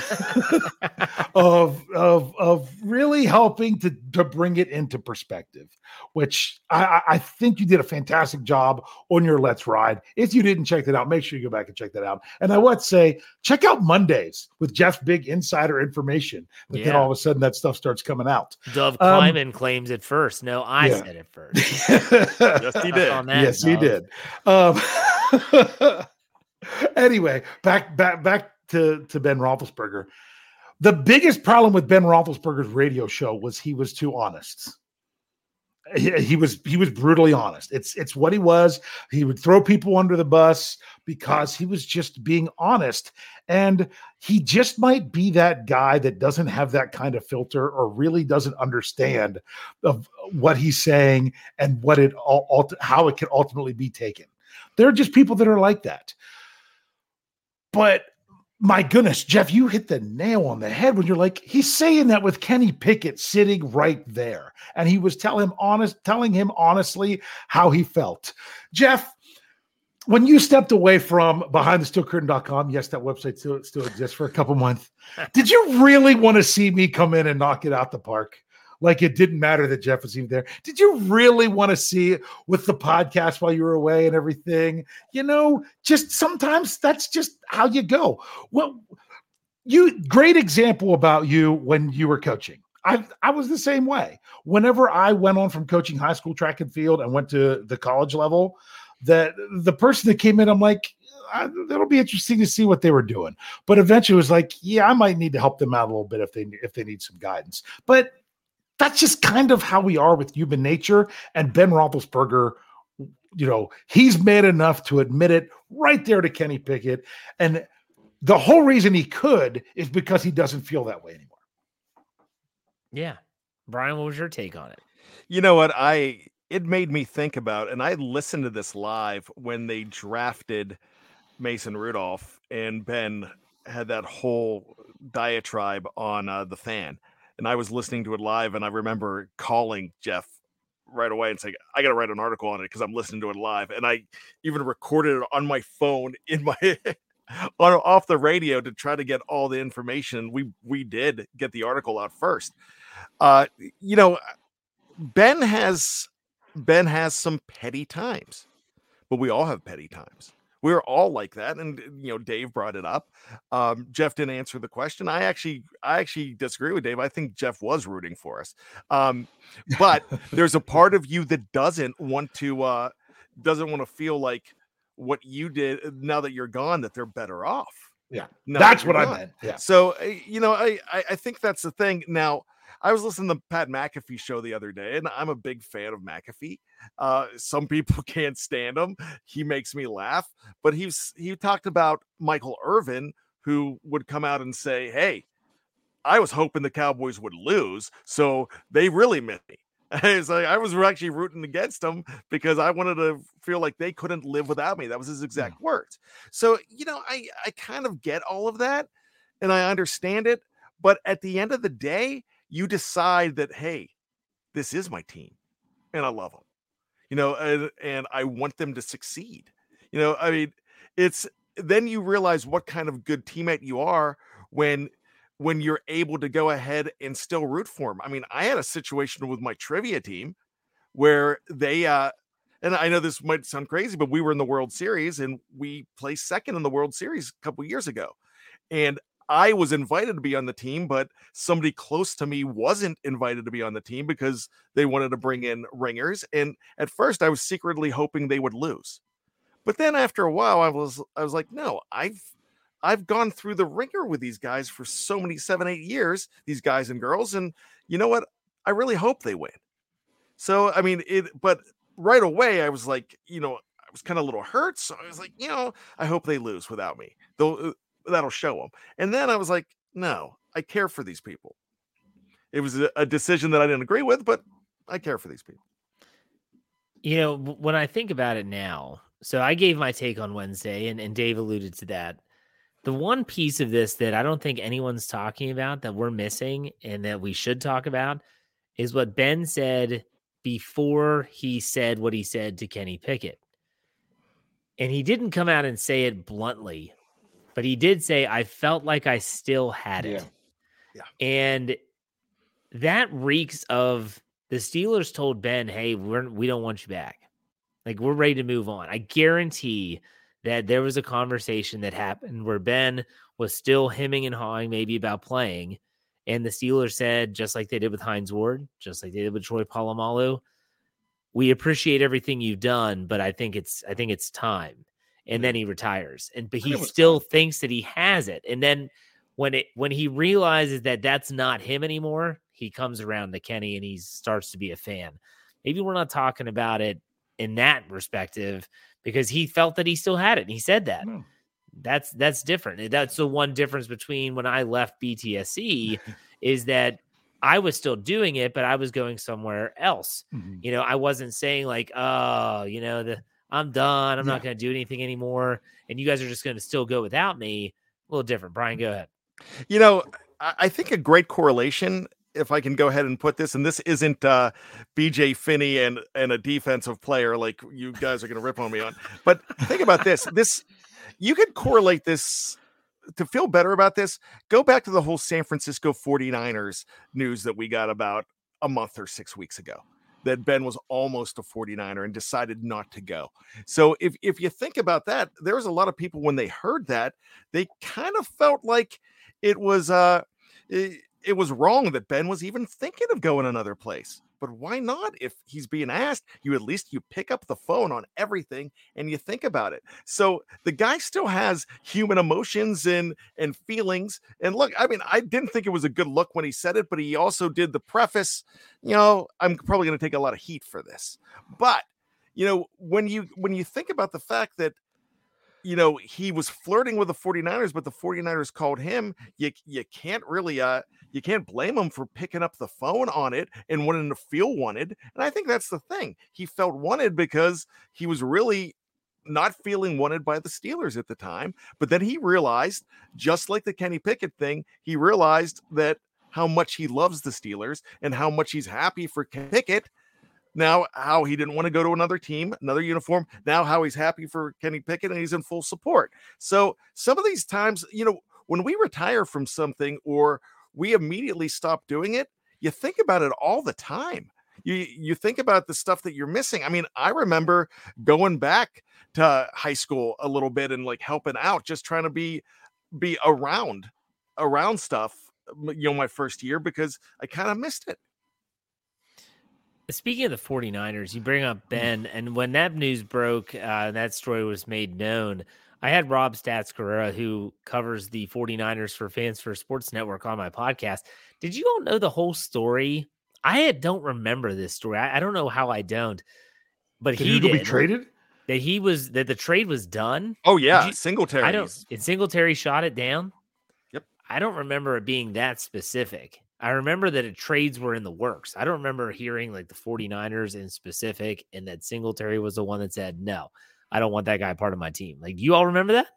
of really helping to bring it into perspective, which I think you did a fantastic job on your Let's Ride. If you didn't check that out, make sure you go back and check that out. And I would say, check out Mondays with Jeff's big insider information. But then all of a sudden that stuff starts coming out. Dove Kleiman claims it first. No, I said it first. Yes, he did. Yes, he did. Anyway, back to Ben Roethlisberger. The biggest problem with Ben Roethlisberger's radio show was he was too honest. He was brutally honest. It's what he was. He would throw people under the bus because he was just being honest. And he just might be that guy that doesn't have that kind of filter or really doesn't understand of what he's saying and what how it can ultimately be taken. There are just people that are like that. But my goodness, Jeff, you hit the nail on the head when you're like, he's saying that with Kenny Pickett sitting right there. And he was telling him honestly how he felt. Jeff, when you stepped away from BehindTheSteelCurtain.com, yes, that website still exists for a couple months. Did you really want to see me come in and knock it out the park? Like it didn't matter that Jeff was even there. Did you really want to see it with the podcast while you were away and everything? You know, just sometimes that's just how you go. Well, great example about you when you were coaching. I was the same way. Whenever I went on from coaching high school track and field and went to the college level, that the person that came in, I'm like, that'll be interesting to see what they were doing. But eventually it was like, yeah, I might need to help them out a little bit if they need some guidance. But that's just kind of how we are with human nature. And Ben Roethlisberger, you know, he's mad enough to admit it right there to Kenny Pickett. And the whole reason he could is because he doesn't feel that way anymore. Yeah. Brian, what was your take on it? You know what? It made me think about, and I listened to this live when they drafted Mason Rudolph, and Ben had that whole diatribe on The Fan. And I was listening to it live, and I remember calling Jeff right away and saying, I got to write an article on it because I'm listening to it live. And I even recorded it on my phone off the radio to try to get all the information. We did get the article out first. You know, Ben has some petty times, but we all have petty times. We're all like that. And, Dave brought it up. Jeff didn't answer the question. I actually disagree with Dave. I think Jeff was rooting for us. But there's a part of you that doesn't want to feel like what you did now that you're gone, that they're better off. Yeah. That's what I meant. Yeah. So, I think that's the thing. Now, I was listening to Pat McAfee show the other day, and I'm a big fan of McAfee. Some people can't stand him. He makes me laugh. But he talked about Michael Irvin, who would come out and say, hey, I was hoping the Cowboys would lose, so they really missed me. It's like I was actually rooting against them because I wanted to feel like they couldn't live without me. That was his exact words. So, I kind of get all of that, and I understand it. But at the end of the day, you decide that, hey, this is my team and I love them, and I want them to succeed. It's then you realize what kind of good teammate you are when you're able to go ahead and still root for them. I mean, I had a situation with my trivia team where they, and I know this might sound crazy, but we were in the World Series and we placed second in the World Series a couple years ago. And I was invited to be on the team, but somebody close to me wasn't invited to be on the team because they wanted to bring in ringers. And at first I was secretly hoping they would lose. But then after a while, I was like, no, I've gone through the ringer with these guys for so many 7-8 years, these guys and girls. And you know what? I really hope they win. So, I mean, but right away I was like, I was kind of a little hurt. So I was like, I hope they lose without me. That'll show them. And then I was like, no, I care for these people. It was a decision that I didn't agree with, but I care for these people. When I think about it now, so I gave my take on Wednesday and Dave alluded to that. The one piece of this that I don't think anyone's talking about that we're missing and that we should talk about is what Ben said before he said what he said to Kenny Pickett. And he didn't come out and say it bluntly, but he did say, I felt like I still had it. Yeah. And that reeks of the Steelers told Ben, hey, we don't want you back. Like, we're ready to move on. I guarantee that there was a conversation that happened where Ben was still hemming and hawing maybe about playing. And the Steelers said, just like they did with Hines Ward, just like they did with Troy Polamalu, we appreciate everything you've done, but I think it's time. And then he retires. But he still thinks that he has it. And then when he realizes that that's not him anymore, he comes around to Kenny and he starts to be a fan. Maybe we're not talking about it in that perspective because he felt that he still had it. And he said that. That's different. That's the one difference between when I left BTSC is that I was still doing it, but I was going somewhere else. Mm-hmm. I wasn't saying like, oh, I'm done. I'm not going to do anything anymore. And you guys are just going to still go without me. A little different. Brian, go ahead. I think a great correlation, if I can go ahead and put this, and this isn't BJ Finney and a defensive player like you guys are going to rip on me on, but think about this. You could correlate this to feel better about this. Go back to the whole San Francisco 49ers news that we got about a month or 6 weeks ago, that Ben was almost a 49er and decided not to go. So if you think about that, there was a lot of people when they heard that, they kind of felt like it was wrong that Ben was even thinking of going another place. But why not? If he's being asked, you pick up the phone on everything and you think about it. So the guy still has human emotions and feelings. And look, I mean, I didn't think it was a good look when he said it, but he also did the preface. I'm probably going to take a lot of heat for this. But, when you think about the fact that, he was flirting with the 49ers, but the 49ers called him, you can't really, you can't blame him for picking up the phone on it and wanting to feel wanted. And I think that's the thing. He felt wanted because he was really not feeling wanted by the Steelers at the time. But then he realized, just like the Kenny Pickett thing, he realized that how much he loves the Steelers and how much he's happy for Pickett. Now, how he didn't want to go to another team, another uniform. Now, how he's happy for Kenny Pickett and he's in full support. So some of these times, when we retire from something or we immediately stop doing it, you think about it all the time. you think about the stuff that you're missing. I mean, I remember going back to high school a little bit and like helping out, just trying to be around stuff, my first year, because I kind of missed it. Speaking of the 49ers, you bring up Ben, and when that news broke, that story was made known, I had Rob Stats Carrera, who covers the 49ers for Fans for Sports Network, on my podcast. Did you all know the whole story? I don't remember this story. I don't know how I don't, but Did he be traded? That the trade was done. Oh yeah, Singletary. And Singletary shot it down. Yep. I don't remember it being that specific. I remember that trades were in the works. I don't remember hearing like the 49ers in specific, and that Singletary was the one that said, no, I don't want that guy part of my team. Like, do you all remember that?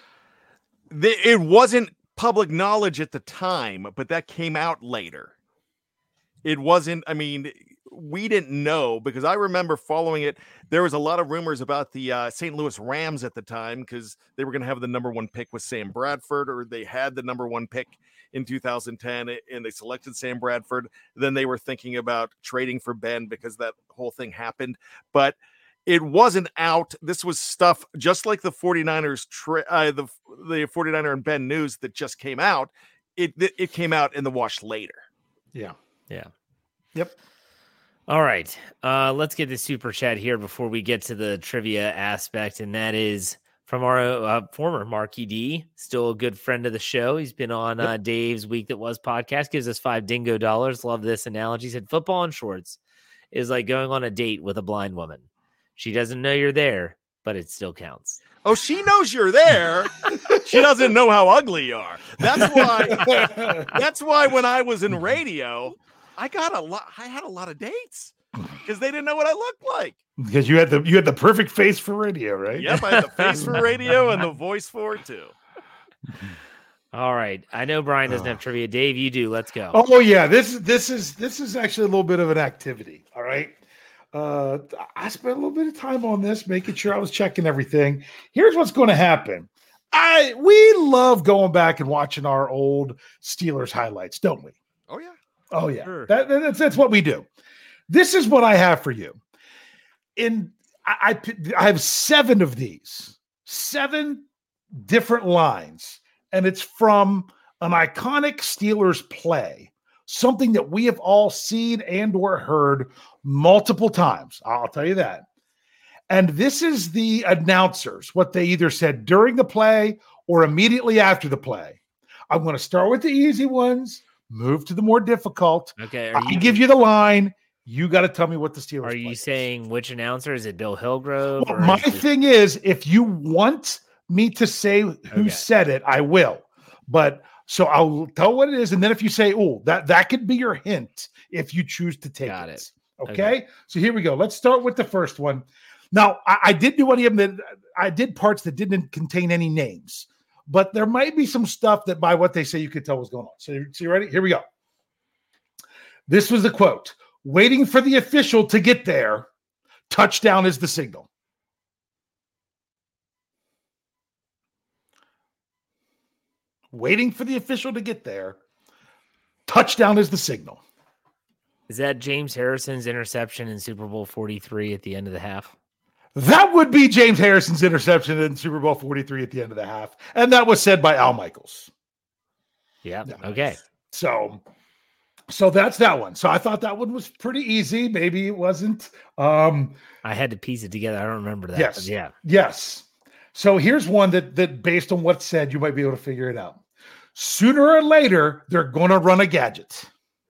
It wasn't public knowledge at the time, but that came out later. It wasn't, I mean, we didn't know, because I remember following it. There was a lot of rumors about the St. Louis Rams at the time, because they were going to have the number 1 pick with Sam Bradford, or they had the number 1 pick in 2010, and they selected Sam Bradford. Then they were thinking about trading for Ben because that whole thing happened, but it wasn't out. This was stuff just like the 49ers, the 49er and Ben news that just came out. It came out in the wash later. Yeah. Yeah. Yep. All right. Let's get the super chat here before we get to the trivia aspect. And that is from our former Marky D, still a good friend of the show. He's been on Dave's Week That Was podcast, gives us $5 dingo. Love this analogy. He said, football in shorts is like going on a date with a blind woman. She doesn't know you're there, but it still counts. Oh, she knows you're there. She doesn't know how ugly you are. That's why when I was in radio, I had a lot of dates, because they didn't know what I looked like. Because you had the perfect face for radio, right? Yep, I had the face for radio and the voice for it too. All right. I know Brian doesn't have trivia. Dave, you do. Let's go. Oh yeah, this is actually a little bit of an activity. All right. I spent a little bit of time on this, making sure I was checking everything. Here's what's going to happen. We love going back and watching our old Steelers highlights, don't we? Oh yeah. Oh yeah. Sure. That's what we do. This is what I have for you. I have 7 of these, 7 different lines, and it's from an iconic Steelers play, something that we have all seen and or heard multiple times. I'll tell you that. And this is the announcers, what they either said during the play or immediately after the play. I'm going to start with the easy ones, move to the more difficult. Okay. I can give you the line. You got to tell me what the Steelers are you saying which announcer? Is it Bill Hillgrove? Well, my thing is, if you want me to say who said it, I will. But so I'll tell what it is. And then if you say, oh, that could be your hint if you choose to take it. Okay. So here we go. Let's start with the first one. Now, I did do any of them that I did parts that didn't contain any names, but there might be some stuff that by what they say you could tell what's going on. So you ready? Here we go. This was the quote. Waiting for the official to get there. Touchdown is the signal. Waiting for the official to get there. Touchdown is the signal. Is that James Harrison's interception in Super Bowl 43 at the end of the half? That would be James Harrison's interception in Super Bowl 43 at the end of the half. And that was said by Al Michaels. Yeah. Okay. So that's that one. So I thought that one was pretty easy. Maybe it wasn't. I had to piece it together. I don't remember that. Yes. Yeah. Yes. So here's one that based on what's said, you might be able to figure it out. Sooner or later, they're going to run a gadget.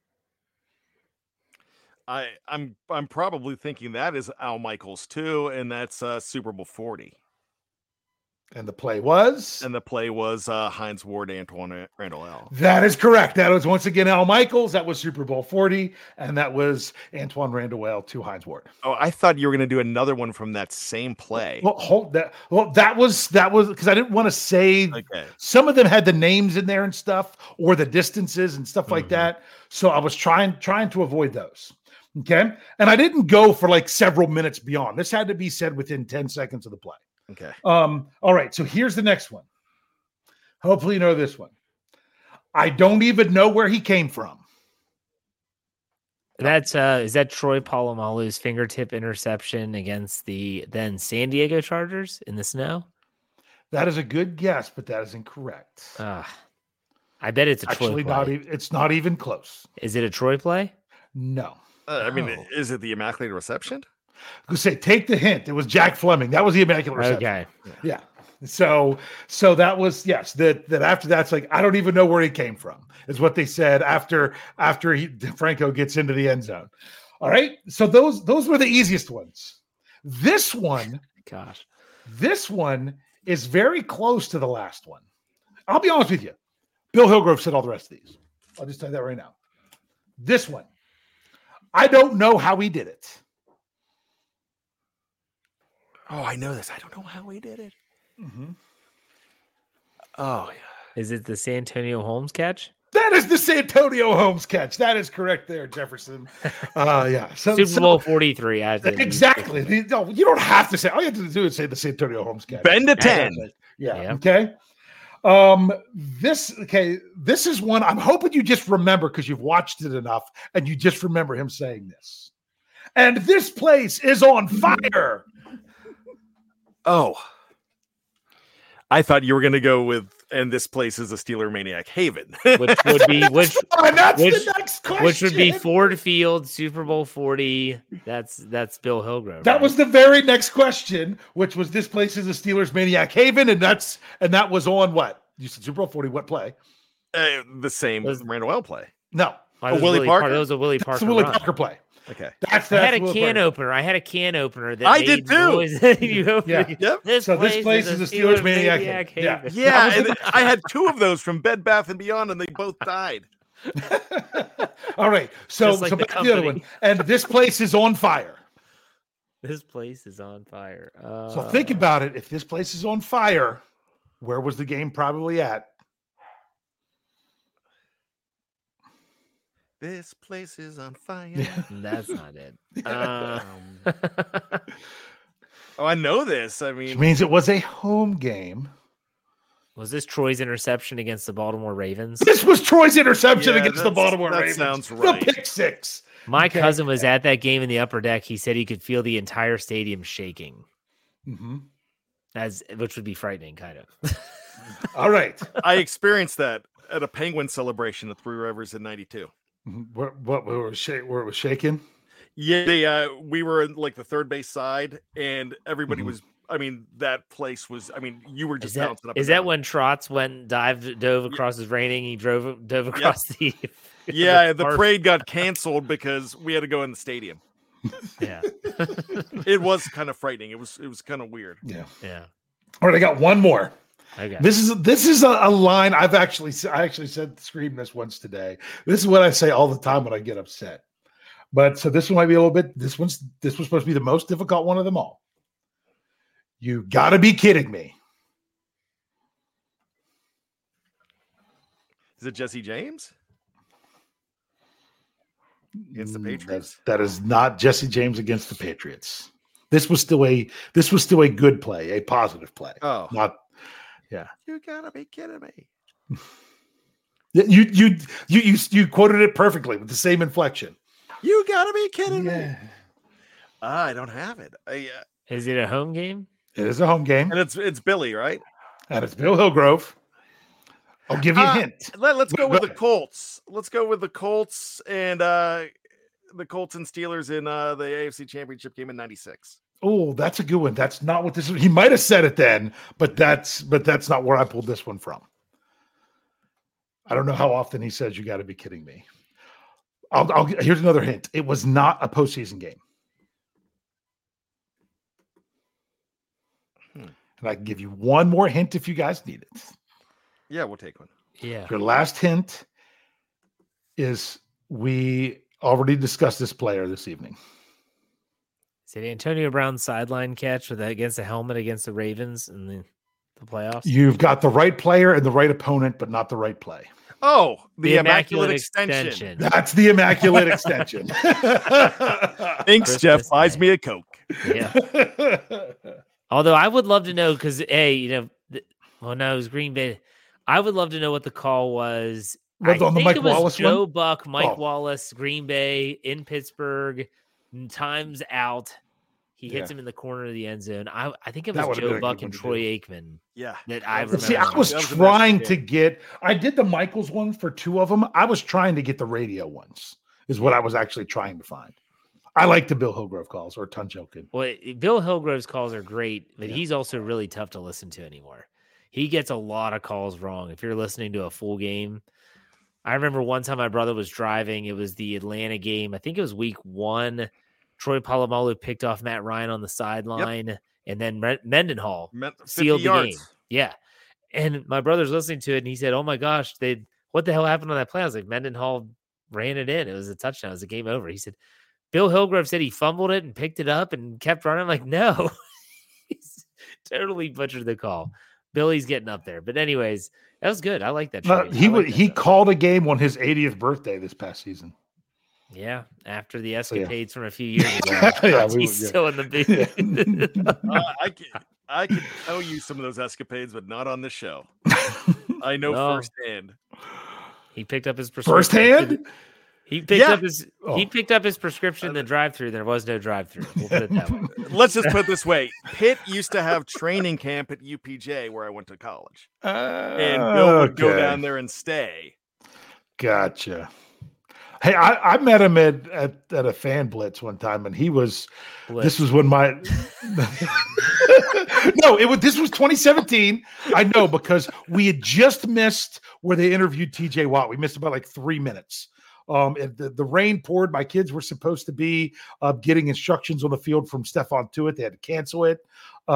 I'm probably thinking that is Al Michaels too, and that's Super Bowl 40. And the play was? And the play was Hines Ward, Antwaan Randall El. That is correct. That was once again Al Michaels. That was Super Bowl 40. And that was Antwaan Randall El to Hines Ward. Oh, I thought you were going to do another one from that same play. Well, that was because I didn't want to say some of them had the names in there and stuff, or the distances and stuff like that. So I was trying to avoid those. Okay. And I didn't go for like several minutes beyond. This had to be said within 10 seconds of the play. Okay. All right. So here's the next one. Hopefully you know this one. I don't even know where he came from. That's is that Troy Polamalu's fingertip interception against the then San Diego Chargers in the snow? That is a good guess, but that is incorrect. I bet it's a Troy play. It's not even close. Is it a Troy play? No. I mean, is it the Immaculate Reception? I was say, take the hint. It was Jack Fleming. That was the Immaculate Reception. Okay. Yeah. So that was, yes, that after that's like, I don't even know where he came from, is what they said after Franco gets into the end zone. All right. So those were the easiest ones. This one is very close to the last one. I'll be honest with you. Bill Hillgrove said all the rest of these. I'll just tell you that right now. This one, I don't know how he did it. Oh, I know this. I don't know how he did it. Mm-hmm. Oh, yeah. Is it the Santonio Holmes catch? That is the Santonio Holmes catch. That is correct there, Jefferson. Yeah. Super Bowl 43. Exactly. No, you don't have to say. All you have to do is say the Santonio Holmes catch. Bend to 10. Yeah. Okay. This is one I'm hoping you just remember because you've watched it enough and you just remember him saying this. And this place is on fire. Oh. I thought you were going to go with, and this place is a Steeler Maniac haven, which would be the next question. Which would be Ford Field, Super Bowl 40. That's Bill Hillgrove. That was the very next question, which was this place is a Steelers Maniac haven, and that was on what? You said Super Bowl 40. What play? The same as Randall L play. No, Willie Parker. That was a Willie Parker. That's a Willie Parker play. Okay. I had a can opener. I had a can opener that I did too. Yep. This place is a Steelers Maniac haven. Yeah. And I had two of those from Bed Bath and Beyond, and they both died. All right. So back to the other one. And this place is on fire. This place is on fire. So think about it. If this place is on fire, where was the game probably at? This place is on fire. That's not it. Oh, I know this. I mean, which means it was a home game. Was this Troy's interception against the Baltimore Ravens? This was Troy's interception against the Baltimore Ravens. That sounds right. The pick six. My cousin was at that game in the upper deck. He said he could feel the entire stadium shaking. Mm-hmm. Which would be frightening, kind of. All right. I experienced that at a Penguin celebration at Three Rivers in '92. What where it was shaking? Yeah, we were in like the third base side, and everybody was. I mean, that place was. I mean, you were just bouncing up. Is that when Trotz dove across his raining? He dove across the. Yeah, the parade got canceled because we had to go in the stadium. Yeah, it was kind of frightening. It was kind of weird. Yeah. All right, I got one more. Okay. This is a line I actually said scream this once today. This is what I say all the time when I get upset. But so this one might be a little bit. This was supposed to be the most difficult one of them all. You got to be kidding me. Is it Jesse James against the Patriots? That is not Jesse James against the Patriots. This was still a good play, a positive play. Oh, not. Yeah. You gotta be kidding me. You quoted it perfectly with the same inflection. You gotta be kidding me. I don't have it. Is it a home game? It is a home game. And it's Billy, right? And it's Bill Hillgrove. I'll give you a hint. Let's go with the Colts. Let's go with the Colts and the Colts and Steelers in the AFC Championship game in '96. Oh, that's a good one. That's not what this is. He might have said it then, but that's not where I pulled this one from. I don't know how often he says you got to be kidding me. Here's another hint. It was not a postseason game. And I can give you one more hint if you guys need it. Yeah, we'll take one. Yeah. Your last hint is we already discussed this player this evening. Is it Antonio Brown's sideline catch against the helmet against the Ravens in the playoffs? You've got the right player and the right opponent, but not the right play. Oh, the Immaculate Extension. That's the Immaculate Extension. Thanks, Jeff. Buys me a Coke. Yeah. Although I would love to know because, it was Green Bay. I would love to know what the call was On the Mike Wallace Joe one? Buck, Mike Wallace, Green Bay in Pittsburgh, times out. He hits him in the corner of the end zone. I think it was Joe Buck and Troy Aikman. Yeah. That I remember. See, I was trying to get, I did the Michaels one for 2 of them. I was trying to get the radio ones, is what I was actually trying to find. I like the Bill Hillgrove calls or Tunjokin. Well, Bill Hillgrove's calls are great, but he's also really tough to listen to anymore. He gets a lot of calls wrong. If you're listening to a full game, I remember one time my brother was driving. It was the Atlanta game. I think it was week 1. Troy Polamalu picked off Matt Ryan on the sideline, and then Mendenhall sealed the game. Yeah. And my brother's listening to it, and he said, oh, my gosh, what the hell happened on that play? I was like, Mendenhall ran it in. It was a touchdown. It was a game over. He said, Bill Hillgrove said he fumbled it and picked it up and kept running. I'm like, no. He's totally butchered the call. Billy's getting up there. But anyways, that was good. I like that. He called a game on his 80th birthday this past season. Yeah, after the escapades from a few years ago. He's still in the booth. I can tell you some of those escapades, but not on the show. I know firsthand. He picked up his prescription. Firsthand? He picked up his prescription in the drive-thru. There was no drive-thru. We'll put it that way. Let's just put it this way. Pitt used to have training camp at UPJ where I went to college. And Bill would go down there and stay. Gotcha. Hey, I met him at a fan blitz one time, and he was. Blitz. This was when my. This was 2017. I know, because we had just missed where they interviewed TJ Watt. We missed about like 3 minutes. The rain poured. My kids were supposed to be getting instructions on the field from Stephon Tuitt. They had to cancel it,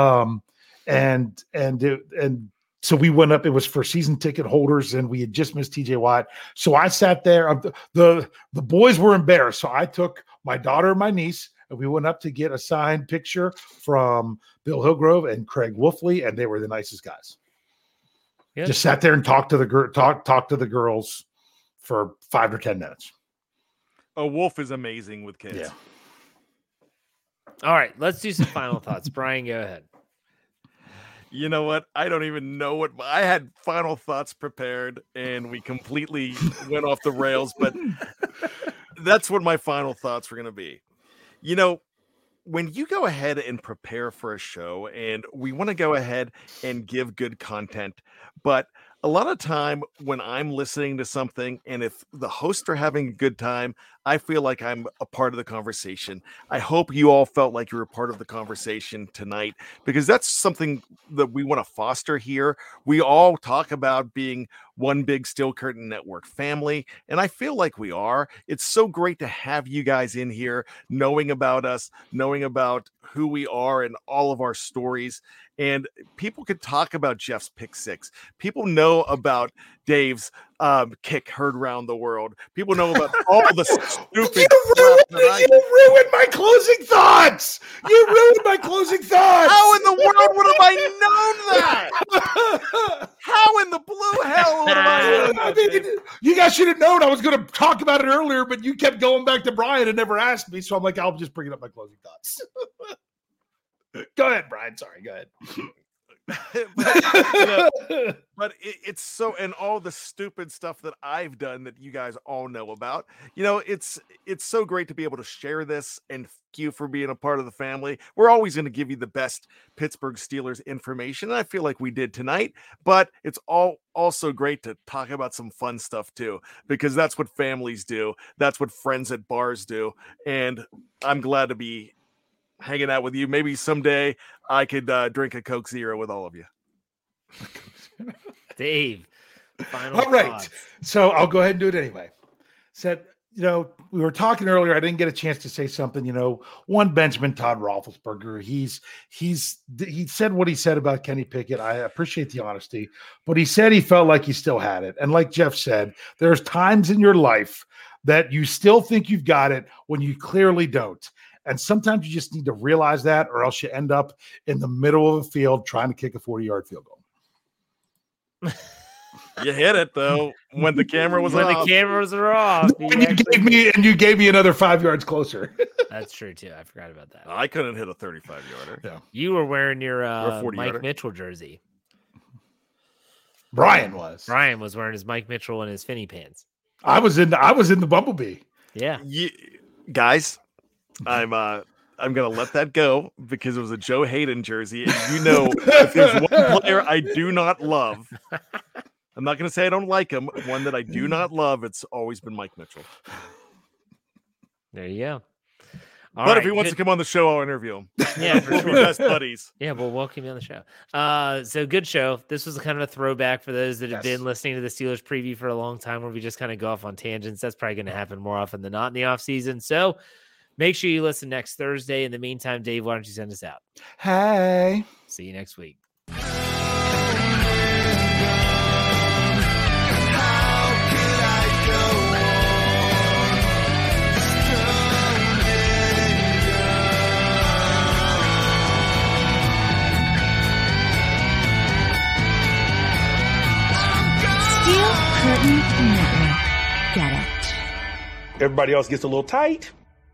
so we went up. It was for season ticket holders, and we had just missed TJ Watt. So I sat there. The boys were embarrassed. So I took my daughter and my niece, and we went up to get a signed picture from Bill Hillgrove and Craig Wolfley, and they were the nicest guys. Yeah. Just sat there and talked to the girls for 5 or 10 minutes. Wolf is amazing with kids. Yeah. All right, let's do some final thoughts. Brian, go ahead. You know what? I don't even know what I had final thoughts prepared, and we completely went off the rails, but that's what my final thoughts were going to be. You know, when you go ahead and prepare for a show, and we want to go ahead and give good content, but a lot of time when I'm listening to something, and if the hosts are having a good time, I feel like I'm a part of the conversation. I hope you all felt like you were part of the conversation tonight, because that's something that we want to foster here. We all talk about being one big Steel Curtain Network family, and I feel like we are. It's so great to have you guys in here, knowing about us, knowing about who we are and all of our stories. And people could talk about Jeff's pick six. People know about Dave's kick heard around the world. People know about all the stupid You ruined my closing thoughts. You ruined my closing thoughts. How in the world would have I known that? How in the blue hell would I known that? You guys should have known I was going to talk about it earlier, but you kept going back to Brian and never asked me. So I'm like, I'll just bring it up my closing thoughts. Go ahead, Brian. Sorry, go ahead. but it's so, and all the stupid stuff that I've done that you guys all know about, you know, it's so great to be able to share this, and thank you for being a part of the family. We're always going to give you the best Pittsburgh Steelers information, and I feel like we did tonight, but it's also great to talk about some fun stuff too, because that's what families do. That's what friends at bars do. And I'm glad to be hanging out with you. Maybe someday I could drink a Coke Zero with all of you. Dave, final all right. thoughts. So I'll go ahead and do it anyway. Said, you know, we were talking earlier. I didn't get a chance to say something. You know, one Benjamin Todd Roethlisberger. He said what he said about Kenny Pickett. I appreciate the honesty, but he said he felt like he still had it. And like Jeff said, there's times in your life that you still think you've got it when you clearly don't. And sometimes you just need to realize that, or else you end up in the middle of a field trying to kick a 40-yard field goal. You hit it though when the camera was off. The cameras are off. And you gave me another 5 yards closer. That's true too. I forgot about that. I couldn't hit a 35-yarder. Yeah. You were wearing your Mike Mitchell jersey. Brian was. Brian was wearing his Mike Mitchell and his Finney pants. I was in the Bumblebee. Yeah. Guys, I'm gonna let that go because it was a Joe Hayden jersey. And if there's one player I do not love, I'm not gonna say I don't like him. One that I do not love, it's always been Mike Mitchell. There you go. But if he wants to come on the show, I'll interview him. Yeah, for we'll sure. be best buddies. Yeah, we'll welcome you on the show. So good show. This was kind of a throwback for those that have been listening to the Steelers preview for a long time, where we just kind of go off on tangents. That's probably going to happen more often than not in the offseason. So make sure you listen next Thursday. In the meantime, Dave, why don't you send us out? Hey. See you next week. Steel Curtain Network. Get it. Everybody else gets a little tight.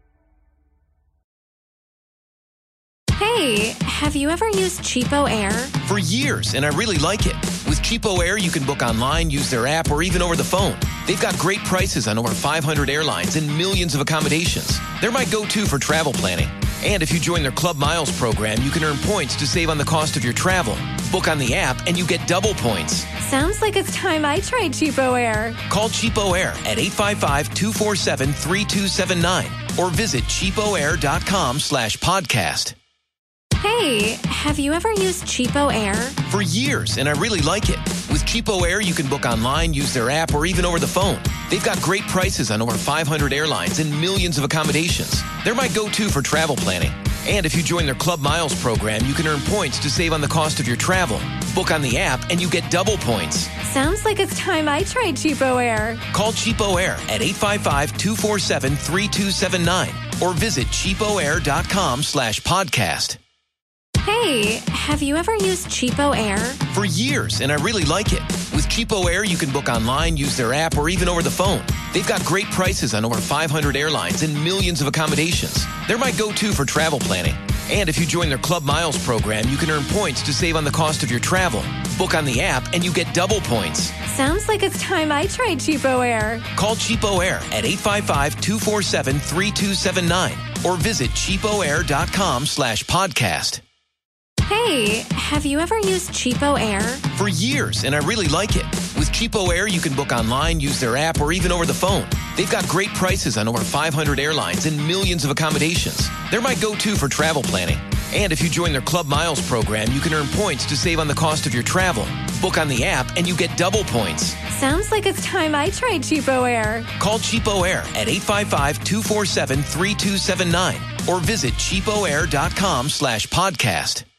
Hey, have you ever used Cheapo Air? For years, and I really like it. With Cheapo Air, you can book online, use their app, or even over the phone. They've got great prices on over 500 airlines and millions of accommodations. They're my go-to for travel planning. And if you join their Club Miles program, you can earn points to save on the cost of your travel. Book on the app, and you get double points. Sounds like it's time I tried Cheapo Air. Call Cheapo Air at 855-247-3279 or visit cheapoair.com/podcast. Hey, have you ever used Cheapo Air? For years, and I really like it. With Cheapo Air, you can book online, use their app, or even over the phone. They've got great prices on over 500 airlines and millions of accommodations. They're my go-to for travel planning. And if you join their Club Miles program, you can earn points to save on the cost of your travel. Book on the app, and you get double points. Sounds like it's time I tried Cheapo Air. Call Cheapo Air at 855-247-3279 or visit cheapoair.com/podcast. Hey, have you ever used Cheapo Air? For years, and I really like it. With Cheapo Air, you can book online, use their app, or even over the phone. They've got great prices on over 500 airlines and millions of accommodations. They're my go-to for travel planning. And if you join their Club Miles program, you can earn points to save on the cost of your travel. Book on the app, and you get double points. Sounds like it's time I tried Cheapo Air. Call Cheapo Air at 855-247-3279 or visit cheapoair.com/podcast. Hey, have you ever used Cheapo Air? For years, and I really like it. With Cheapo Air, you can book online, use their app, or even over the phone. They've got great prices on over 500 airlines and millions of accommodations. They're my go-to for travel planning. And if you join their Club Miles program, you can earn points to save on the cost of your travel. Book on the app, and you get double points. Sounds like it's time I tried Cheapo Air. Call Cheapo Air at 855-247-3279 or visit cheapoair.com/podcast.